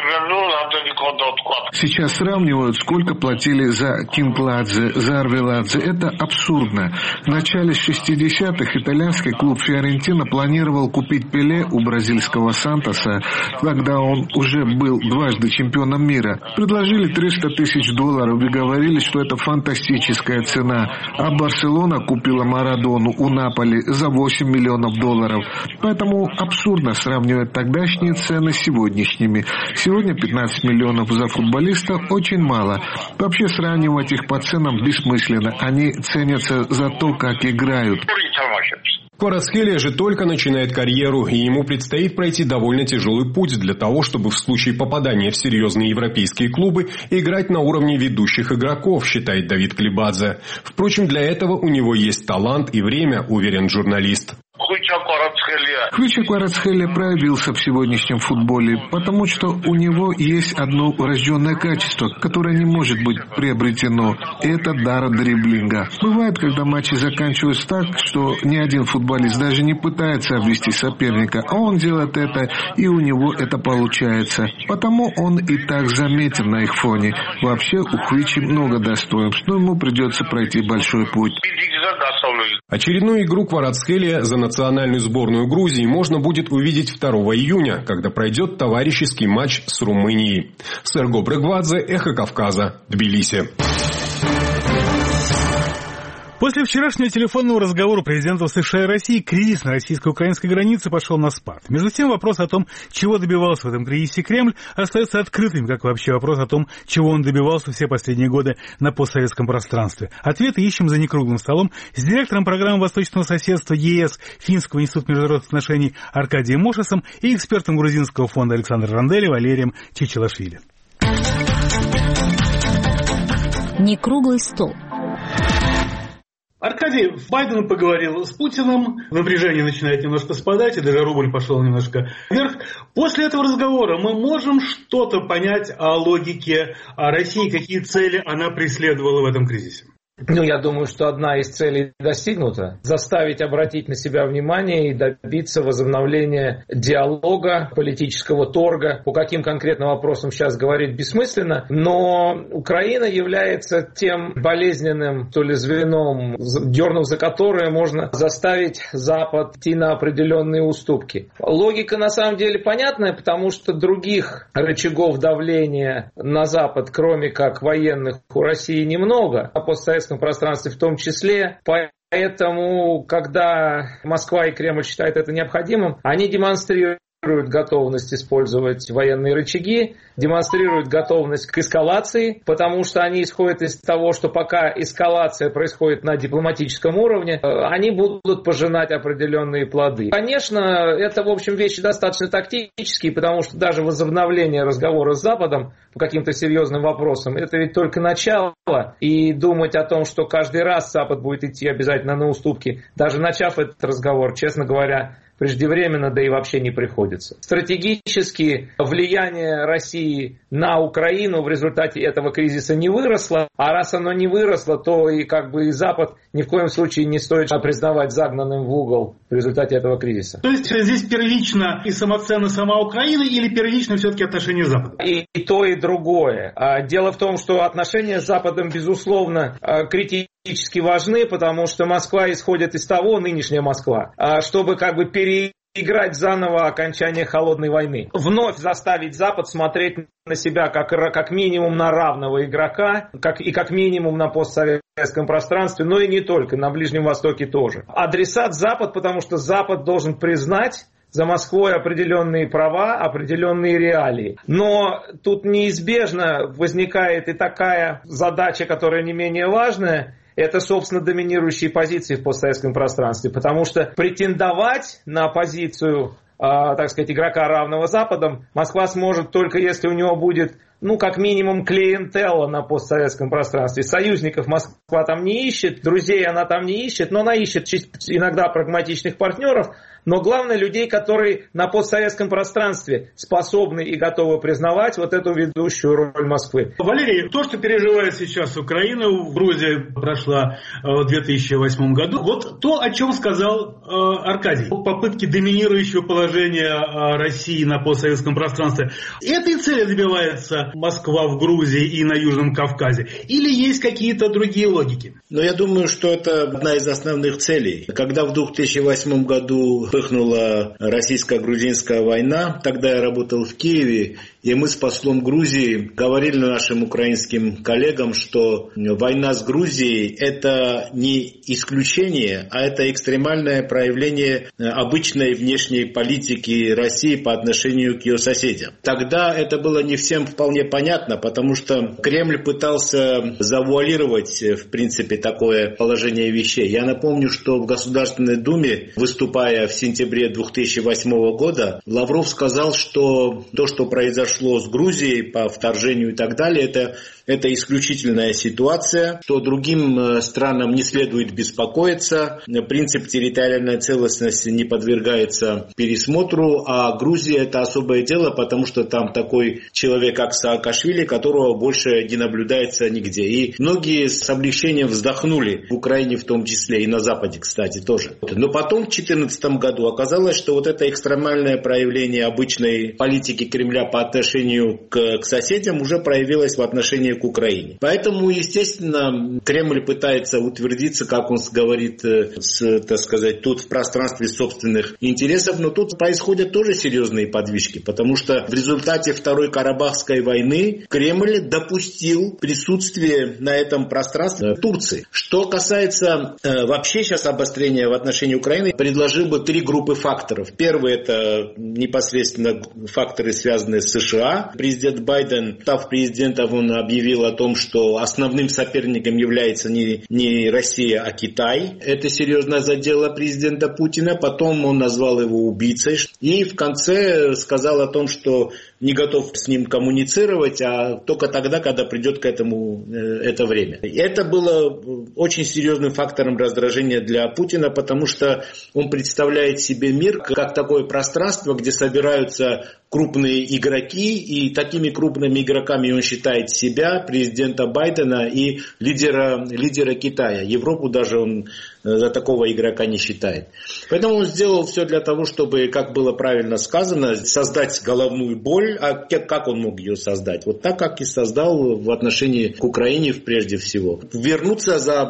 Сейчас сравнивают, сколько платили за Кингладзе, за Арвеладзе. Это абсурдно. В начале 60-х итальянский клуб Фиорентина планировал купить Пеле у бразильского Сантоса, когда он уже был дважды чемпионом мира. Предложили $300 тысяч и говорили, что это фантастическая цена. А Барселона купила Марадону у Наполи за $8 миллионов. Поэтому абсурдно сравнивать тогдашние цены с сегодняшними. Сегодня 15 миллионов за футболиста очень мало. Вообще сравнивать их по ценам бессмысленно. Они ценятся за то, как играют. Кварацхелиа же только начинает карьеру, и ему предстоит пройти довольно тяжелый путь для того, чтобы в случае попадания в серьезные европейские клубы играть на уровне ведущих игроков, считает Давид Клибадзе. Впрочем, для этого у него есть талант и время, уверен журналист. Хвича Кварацхелиа проявился в сегодняшнем футболе, потому что у него есть одно врожденное качество, которое не может быть приобретено. Это дар дриблинга. Бывает, когда матчи заканчиваются так, что ни один футболист даже не пытается обвести соперника, а он делает это, и у него это получается. Потому он и так заметен на их фоне. Вообще у Хвичи много достоинств, но ему придется пройти большой путь. Очередную игру Кварацхелиа за национальную сборную Грузии можно будет увидеть 2 июня, когда пройдет товарищеский матч с Румынией. Серго Брегвадзе, Эхо Кавказа, Тбилиси. После вчерашнего телефонного разговора президентов США и России кризис на российско-украинской границе пошел на спад. Между тем, вопрос о том, чего добивался в этом кризисе Кремль, остается открытым, как вообще вопрос о том, чего он добивался все последние годы на постсоветском пространстве. Ответы ищем за некруглым столом с директором программы Восточного соседства ЕС Финского института международных отношений Аркадием Мошесом и экспертом грузинского фонда Александра Рандели Валерием Чичилашвили. Некруглый стол. Аркадий, Байден поговорил с Путиным, напряжение начинает немножко спадать, и даже рубль пошел немножко вверх. После этого разговора мы можем что-то понять о логике России, какие цели она преследовала в этом кризисе? Я думаю, что одна из целей достигнута. Заставить обратить на себя внимание и добиться возобновления диалога, политического торга. По каким конкретным вопросам сейчас говорить бессмысленно, но Украина является тем болезненным, то ли звеном, дернув за которое можно заставить Запад идти на определенные уступки. Логика на самом деле понятная, потому что других рычагов давления на Запад, кроме как военных, у России немного, а постсоветском пространстве в том числе. Поэтому, когда Москва и Кремль считают это необходимым, они демонстрируют готовность использовать военные рычаги, демонстрируют готовность к эскалации, потому что они исходят из того, что пока эскалация происходит на дипломатическом уровне, они будут пожинать определенные плоды. Конечно, это, в общем, вещи достаточно тактические, потому что даже возобновление разговора с Западом по каким-то серьезным вопросам, это ведь только начало, и думать о том, что каждый раз Запад будет идти обязательно на уступки, даже начав этот разговор, честно говоря, преждевременно, да и вообще не приходится. Стратегически влияние России на Украину в результате этого кризиса не выросло, а раз оно не выросло, то и и Запад ни в коем случае не стоит признавать загнанным в угол в результате этого кризиса. То есть здесь первично и самоценна сама Украина или первично все-таки отношения с Западом? И то, и другое. Дело в том, что отношения с Западом, безусловно, критически важны, потому что Москва исходит из того, нынешняя Москва, чтобы переиграть заново окончание холодной войны. Вновь заставить Запад смотреть на себя как минимум на равного игрока, как минимум на постсоветском пространстве, но и не только, на Ближнем Востоке тоже. Адресат Запад, потому что Запад должен признать за Москвой определенные права, определенные реалии. Но тут неизбежно возникает и такая задача, которая не менее важная, это, собственно, доминирующие позиции в постсоветском пространстве. Потому что претендовать на позицию, игрока равного Западом Москва сможет только если у него будет, как минимум, клиентела на постсоветском пространстве. Союзников Москва там не ищет, друзей она там не ищет, но она ищет иногда прагматичных партнеров. Но главное, людей, которые на постсоветском пространстве способны и готовы признавать вот эту ведущую роль Москвы. Валерий, то, что переживает сейчас Украина, Грузия прошла в 2008 году, вот то, о чем сказал Аркадий. Попытки доминирующего положения России на постсоветском пространстве. Этой цели добивается Москва в Грузии и на Южном Кавказе? Или есть какие-то другие логики? Я думаю, что это одна из основных целей. Когда в 2008 году вспыхнула российско-грузинская война, тогда я работал в Киеве, и мы с послом Грузии говорили нашим украинским коллегам, что война с Грузией – это не исключение, а это экстремальное проявление обычной внешней политики России по отношению к ее соседям. Тогда это было не всем вполне понятно, потому что Кремль пытался завуалировать, в принципе, такое положение вещей. Я напомню, что в Государственной Думе, выступая в сентябре 2008 года, Лавров сказал, что то, что произошло с Грузией по вторжению и так далее, это исключительная ситуация, что другим странам не следует беспокоиться, принцип территориальной целостности не подвергается пересмотру, а Грузия – это особое дело, потому что там такой человек, как Саакашвили, которого больше не наблюдается нигде. И многие с облегчением вздохнули, в Украине в том числе, и на Западе, кстати, тоже. Но потом в 2014 году оказалось, что вот это экстремальное проявление обычной политики Кремля по отношению к соседям уже проявилось в отношении к Украине. Поэтому, естественно, Кремль пытается утвердиться, как он говорит, тут в пространстве собственных интересов, но тут происходят тоже серьезные подвижки, потому что в результате Второй Карабахской войны Кремль допустил присутствие на этом пространстве Турции. Что касается вообще сейчас обострения в отношении Украины, предложил бы 3 группы факторов. Первый – это непосредственно факторы, связанные с США. Президент Байден, став президентом, он объявил о том, что основным соперником является не Россия, а Китай. Это серьезно задело президента Путина. Потом он назвал его убийцей. И в конце сказал о том, что не готов с ним коммуницировать, а только тогда, когда придет к этому это время. И это было очень серьезным фактором раздражения для Путина, потому что он представляет себе мир как такое пространство, где собираются крупные игроки, и такими крупными игроками он считает себя, президента Байдена и лидера Китая. Европу даже он за такого игрока не считает. Поэтому он сделал все для того, чтобы, как было правильно сказано, создать головную боль. А как он мог ее создать? Вот так, как и создал в отношении к Украине прежде всего. Вернуться за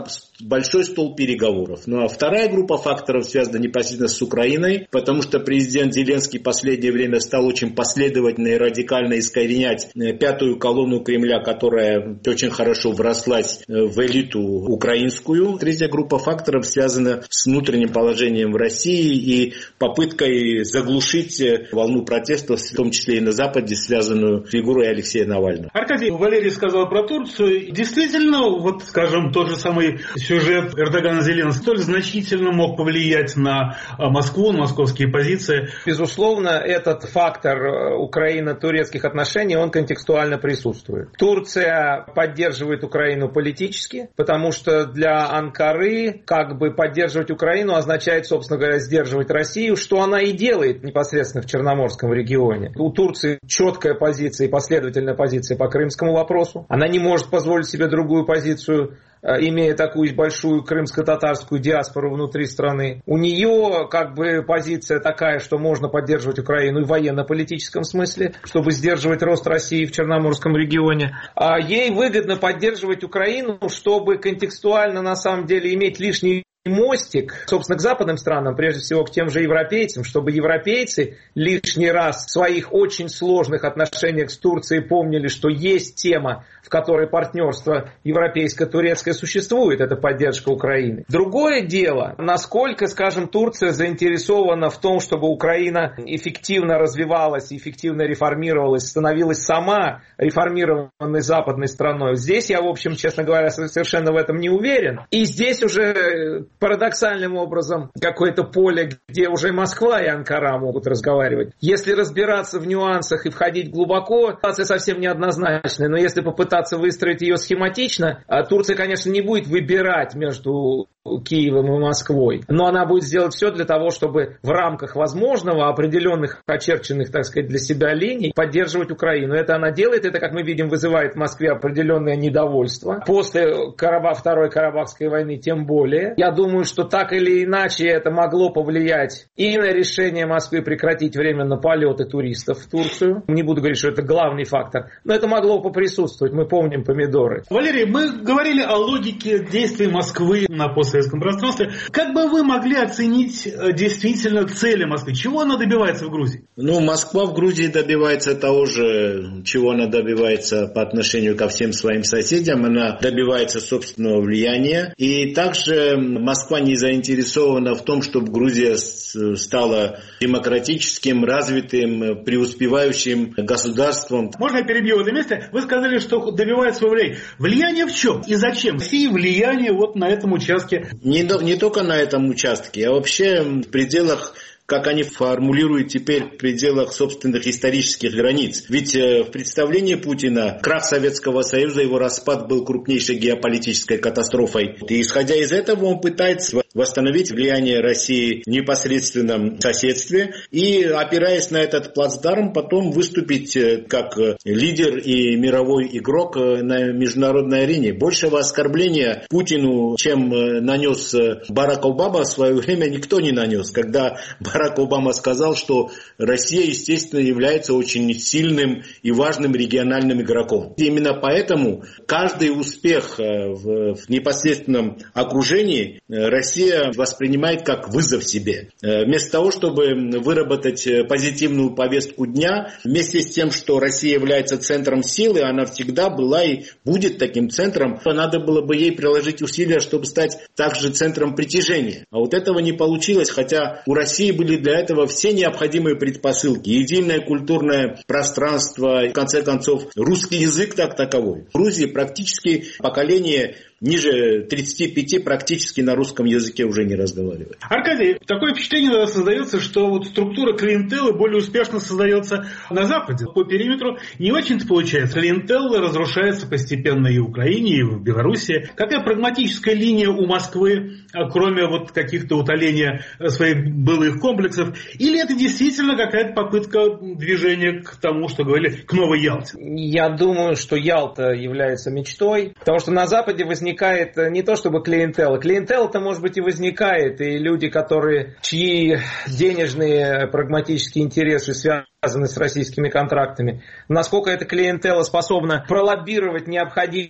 большой стол переговоров. Ну а вторая группа факторов связана непосредственно с Украиной, потому что президент Зеленский в последнее время стал очень последовательно и радикально искоренять пятую колонну Кремля, которая очень хорошо врослась в элиту украинскую. Третья группа факторов связана с внутренним положением в России и попыткой заглушить волну протестов, в том числе и на Западе, связанную с фигурой Алексея Навального. Аркадий, Валерий сказал про Турцию. Действительно, вот, скажем, тот же самый сюжет Эрдогана-Зеленского столь значительно мог повлиять на Москву, на московские позиции? Безусловно, этот фактор украино-турецких отношений, он контекстуально присутствует. Турция поддерживает Украину политически, потому что для Анкары как бы поддерживать Украину означает, собственно говоря, сдерживать Россию, что она и делает непосредственно в Черноморском регионе. У Турции четкая позиция и последовательная позиция по крымскому вопросу. Она не может позволить себе другую позицию, имея такую большую крымско-татарскую диаспору внутри страны. У нее как бы позиция такая, что можно поддерживать Украину и в военно-политическом смысле, чтобы сдерживать рост России в Черноморском регионе. А ей выгодно поддерживать Украину, чтобы контекстуально на самом деле иметь лишний мостик, собственно, к западным странам, прежде всего к тем же европейцам, чтобы европейцы лишний раз в своих очень сложных отношениях с Турцией помнили, что есть тема, в которой партнерство европейско-турецкое существует, это поддержка Украины. Другое дело, насколько, скажем, Турция заинтересована в том, чтобы Украина эффективно развивалась, эффективно реформировалась, становилась сама реформированной западной страной. Здесь я, в общем, честно говоря, совершенно в этом не уверен. И здесь уже парадоксальным образом какое-то поле, где уже Москва и Анкара могут разговаривать. Если разбираться в нюансах и входить глубоко, ситуация совсем неоднозначная. Но если попытаться выстроить ее схематично, Турция, конечно, не будет выбирать между Киевом и Москвой. Но она будет сделать все для того, чтобы в рамках возможного, определенных, очерченных, так сказать, для себя линий, поддерживать Украину. Это она делает, это, как мы видим, вызывает в Москве определенное недовольство. После Второй Карабахской войны тем более. Я думаю, что так или иначе это могло повлиять и на решение Москвы прекратить временно полеты туристов в Турцию. Не буду говорить, что это главный фактор, но это могло поприсутствовать. Мы помним помидоры. Валерий, мы говорили о логике действий Москвы на постсоветском пространстве. Как бы вы могли оценить действительно цели Москвы? Чего она добивается в Грузии? Ну, Москва в Грузии добивается того же, чего она добивается по отношению ко всем своим соседям. Она добивается собственного влияния. И также Москва не заинтересована в том, чтобы Грузия стала демократическим, развитым, преуспевающим государством. Можно я перебью в этом месте? Вы сказали, что добивается своего влияния. Влияние в чем и зачем? России влияние вот на этом участке? Не только на этом участке, а вообще в пределах, как они формулируют теперь, в пределах собственных исторических границ. Ведь в представлении Путина крах Советского Союза, его распад был крупнейшей геополитической катастрофой. И исходя из этого он пытается восстановить влияние России в непосредственном соседстве и, опираясь на этот плацдарм, потом выступить как лидер и мировой игрок на международной арене. Большего оскорбления Путину, чем нанес Барак Обама в свое время, никто не нанес, когда Барак Обама сказал, что Россия, естественно, является очень сильным и важным региональным игроком. И именно поэтому каждый успех в непосредственном окружении Россия воспринимает как вызов себе. Вместо того, чтобы выработать позитивную повестку дня, вместе с тем, что Россия является центром силы, она всегда была и будет таким центром, надо было бы ей приложить усилия, чтобы стать также центром притяжения. А вот этого не получилось, хотя у России были для этого все необходимые предпосылки. Единое культурное пространство, в конце концов, русский язык как таковой. В Грузии практически поколение ниже 35 практически на русском языке уже не разговаривает. Аркадий, такое впечатление создается, что вот структура клиентелы более успешно создается на Западе. По периметру не очень-то получается. Клиентелла разрушается постепенно и в Украине, и в Белоруссии. Какая прагматическая линия у Москвы, кроме вот каких-то утоления своих былых комплексов? Или это действительно какая-то попытка движения к тому, что говорили, к новой Ялте? Я думаю, что Ялта является мечтой, потому что на Западе возникает не то чтобы клиентела. Клиентела-то, может быть, и возникает, и люди, чьи денежные прагматические интересы связаны связаны с российскими контрактами. Насколько эта клиентела способна пролоббировать необходимость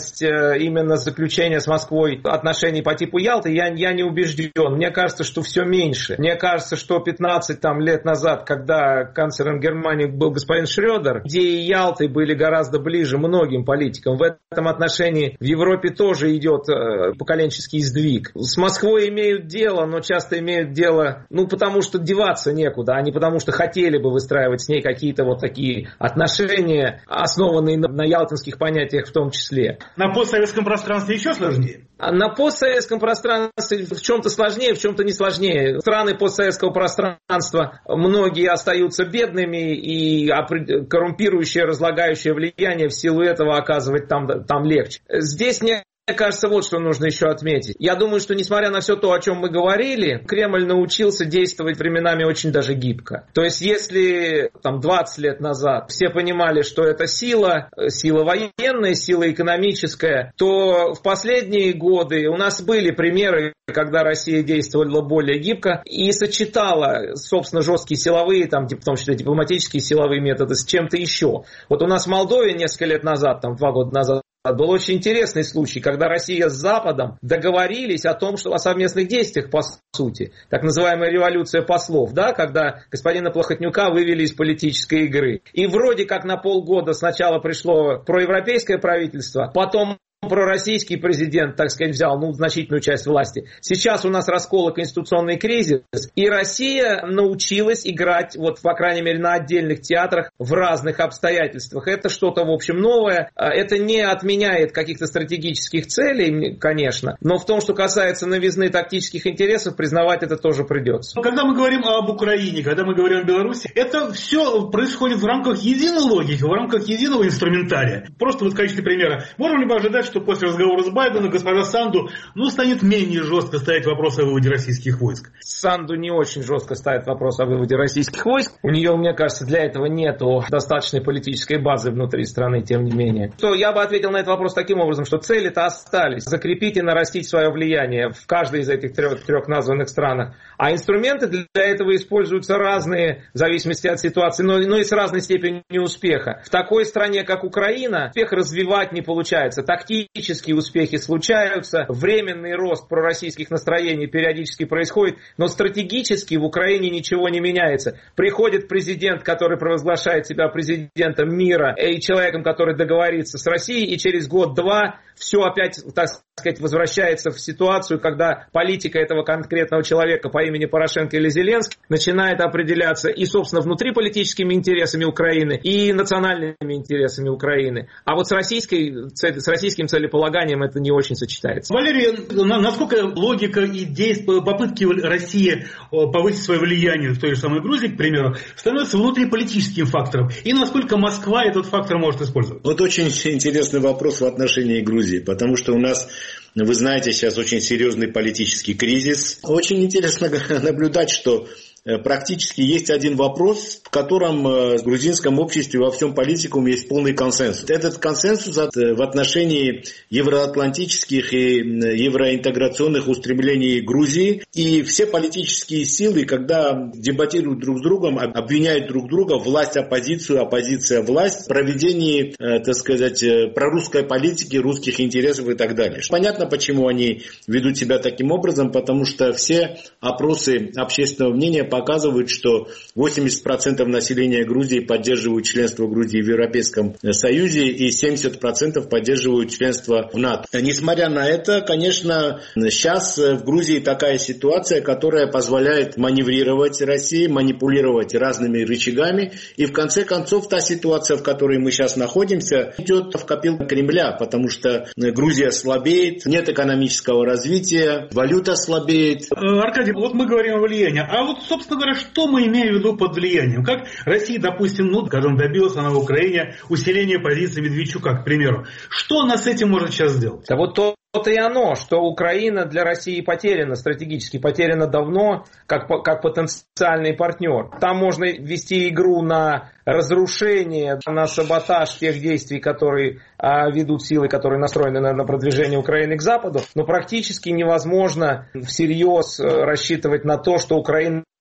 именно заключения с Москвой отношений по типу Ялты, я не убежден. Мне кажется, что все меньше. Мне кажется, что 15 лет назад, когда канцлером Германии был господин Шрёдер, идеи Ялты были гораздо ближе многим политикам. В этом отношении в Европе тоже идет поколенческий сдвиг. С Москвой имеют дело, но часто имеют дело, потому что деваться некуда, а не потому что хотели бы выстраивать с ней какие-то вот такие отношения, основанные на ялтинских понятиях в том числе. На постсоветском пространстве еще сложнее? На постсоветском пространстве в чем-то сложнее, в чем-то не сложнее. Страны постсоветского пространства, многие остаются бедными, и коррумпирующее, разлагающее влияние в силу этого оказывать там легче. Здесь мне кажется, вот что нужно еще отметить. Я думаю, что несмотря на все то, о чем мы говорили, Кремль научился действовать временами очень даже гибко. То есть, если 20 лет назад все понимали, что это сила военная, сила экономическая, то в последние годы у нас были примеры, когда Россия действовала более гибко и сочетала, собственно, жесткие силовые, в том числе дипломатические силовые методы, с чем-то еще. Вот у нас в Молдове несколько лет назад, 2 года назад, был очень интересный случай, когда Россия с Западом договорились о том, что о совместных действиях, по сути. Так называемая революция послов, когда господина Плохотнюка вывели из политической игры. И вроде как на полгода сначала пришло проевропейское правительство, потом пророссийский президент, так сказать, взял значительную часть власти. Сейчас у нас раскол и конституционный кризис, и Россия научилась играть, по крайней мере, на отдельных театрах в разных обстоятельствах. Это что-то, в общем, новое. Это не отменяет каких-то стратегических целей, конечно, но в том, что касается новизны тактических интересов, признавать это тоже придется. Когда мы говорим об Украине, когда мы говорим о Беларуси, это все происходит в рамках единой логики, в рамках единого инструментария. Просто в качестве примера. Можем ли мы ожидать, что после разговора с Байденом госпожа Санду станет менее жестко ставить вопрос о выводе российских войск? Санду не очень жестко ставит вопрос о выводе российских войск. У нее, мне кажется, для этого нету достаточной политической базы внутри страны, тем не менее. То я бы ответил на этот вопрос таким образом, что цели-то остались. Закрепить и нарастить свое влияние в каждой из этих трех названных странах. А инструменты для этого используются разные, в зависимости от ситуации, но и с разной степенью успеха. В такой стране, как Украина, успех развивать не получается. Тактические успехи случаются, временный рост пророссийских настроений периодически происходит, но стратегически в Украине ничего не меняется. Приходит президент, который провозглашает себя президентом мира и человеком, который договорится с Россией, и через год-два все опять, так сказать, возвращается в ситуацию, когда политика этого конкретного человека по имени Порошенко или Зеленский начинает определяться и, собственно, внутриполитическими интересами Украины, и национальными интересами Украины. А вот с российским целеполаганием это не очень сочетается. Валерий, насколько логика и действия, попытки России повысить свое влияние в той же самой Грузии, к примеру, становятся внутриполитическим фактором? И насколько Москва этот фактор может использовать? Вот очень интересный вопрос в отношении Грузии, потому что у нас, вы знаете, сейчас очень серьезный политический кризис. Очень интересно наблюдать, что практически есть один вопрос, в котором в грузинском обществе во всем политикуме есть полный консенсус. Этот консенсус в отношении евроатлантических и евроинтеграционных устремлений Грузии. И все политические силы, когда дебатируют друг с другом, обвиняют друг друга, власть, оппозицию, оппозиция, власть, в проведении, так сказать, прорусской политики, русских интересов и так далее. Понятно, почему они ведут себя таким образом, потому что все опросы общественного мнения показывают, что 80% населения Грузии поддерживают членство Грузии в Европейском Союзе и 70% поддерживают членство в НАТО. Несмотря на это, конечно, сейчас в Грузии такая ситуация, которая позволяет маневрировать России, манипулировать разными рычагами. И в конце концов, та ситуация, в которой мы сейчас находимся, идет в копилку Кремля, потому что Грузия слабеет, нет экономического развития, валюта слабеет. Аркадий, вот мы говорим о влиянии. А вот, собственно говоря, что мы имеем в виду под влиянием? Как Россия, допустим, добилась она в Украине усиления позиции Медведчука, к примеру. Что она с этим может сейчас сделать? Да вот то-то и оно, что Украина для России потеряна, стратегически потеряна давно, как потенциальный партнер. Там можно вести игру на разрушение, на саботаж тех действий, которые ведут силы, которые настроены на продвижение Украины к Западу, но практически невозможно всерьез рассчитывать на то, что Украина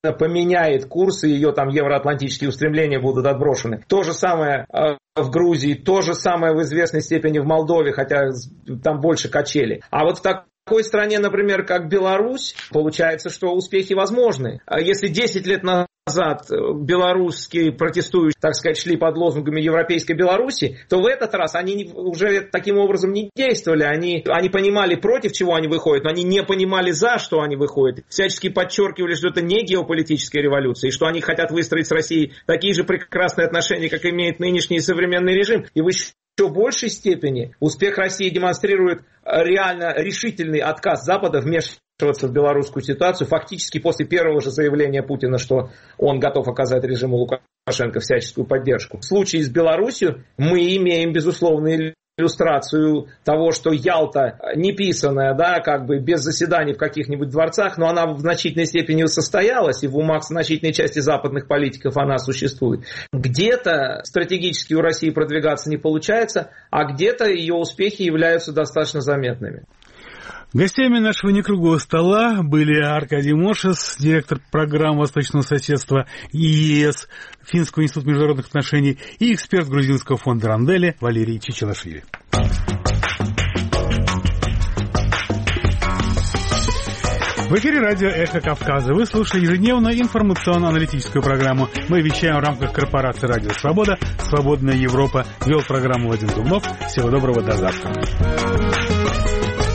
поменяет курс, и ее там евроатлантические устремления будут отброшены. То же самое в Грузии, то же самое в известной степени в Молдове, хотя там больше качели. А вот в такой стране, например, как Беларусь, получается, что успехи возможны. Если 10 лет назад белорусские протестующие, так сказать, шли под лозунгами европейской Беларуси, то в этот раз они уже таким образом не действовали. Они понимали, против чего они выходят, но они не понимали, за что они выходят. Всячески подчеркивали, что это не геополитическая революция, и что они хотят выстроить с Россией такие же прекрасные отношения, как имеет нынешний современный режим. И в еще большей степени успех России демонстрирует реально решительный отказ Запада вмешиваться в белорусскую ситуацию, фактически после первого же заявления Путина, что он готов оказать режиму Лукашенко всяческую поддержку. В случае с Беларусью мы имеем, безусловно, иллюстрацию того, что Ялта неписанная, да, как бы без заседаний в каких-нибудь дворцах, но она в значительной степени состоялась, и в умах значительной части западных политиков она существует. Где-то стратегически у России продвигаться не получается, а где-то ее успехи являются достаточно заметными. Гостями нашего некруглого стола были Аркадий Мошес, директор программы Восточного соседства ЕС Финского института международных отношений, и эксперт грузинского фонда Рандели Валерий Чичилашвили. В эфире радио «Эхо Кавказа». Вы слушаете ежедневную информационно-аналитическую программу. Мы вещаем в рамках корпорации «Радио Свобода». «Свободная Европа». Вел программу Вадим Дубнов. Всего доброго, до завтра.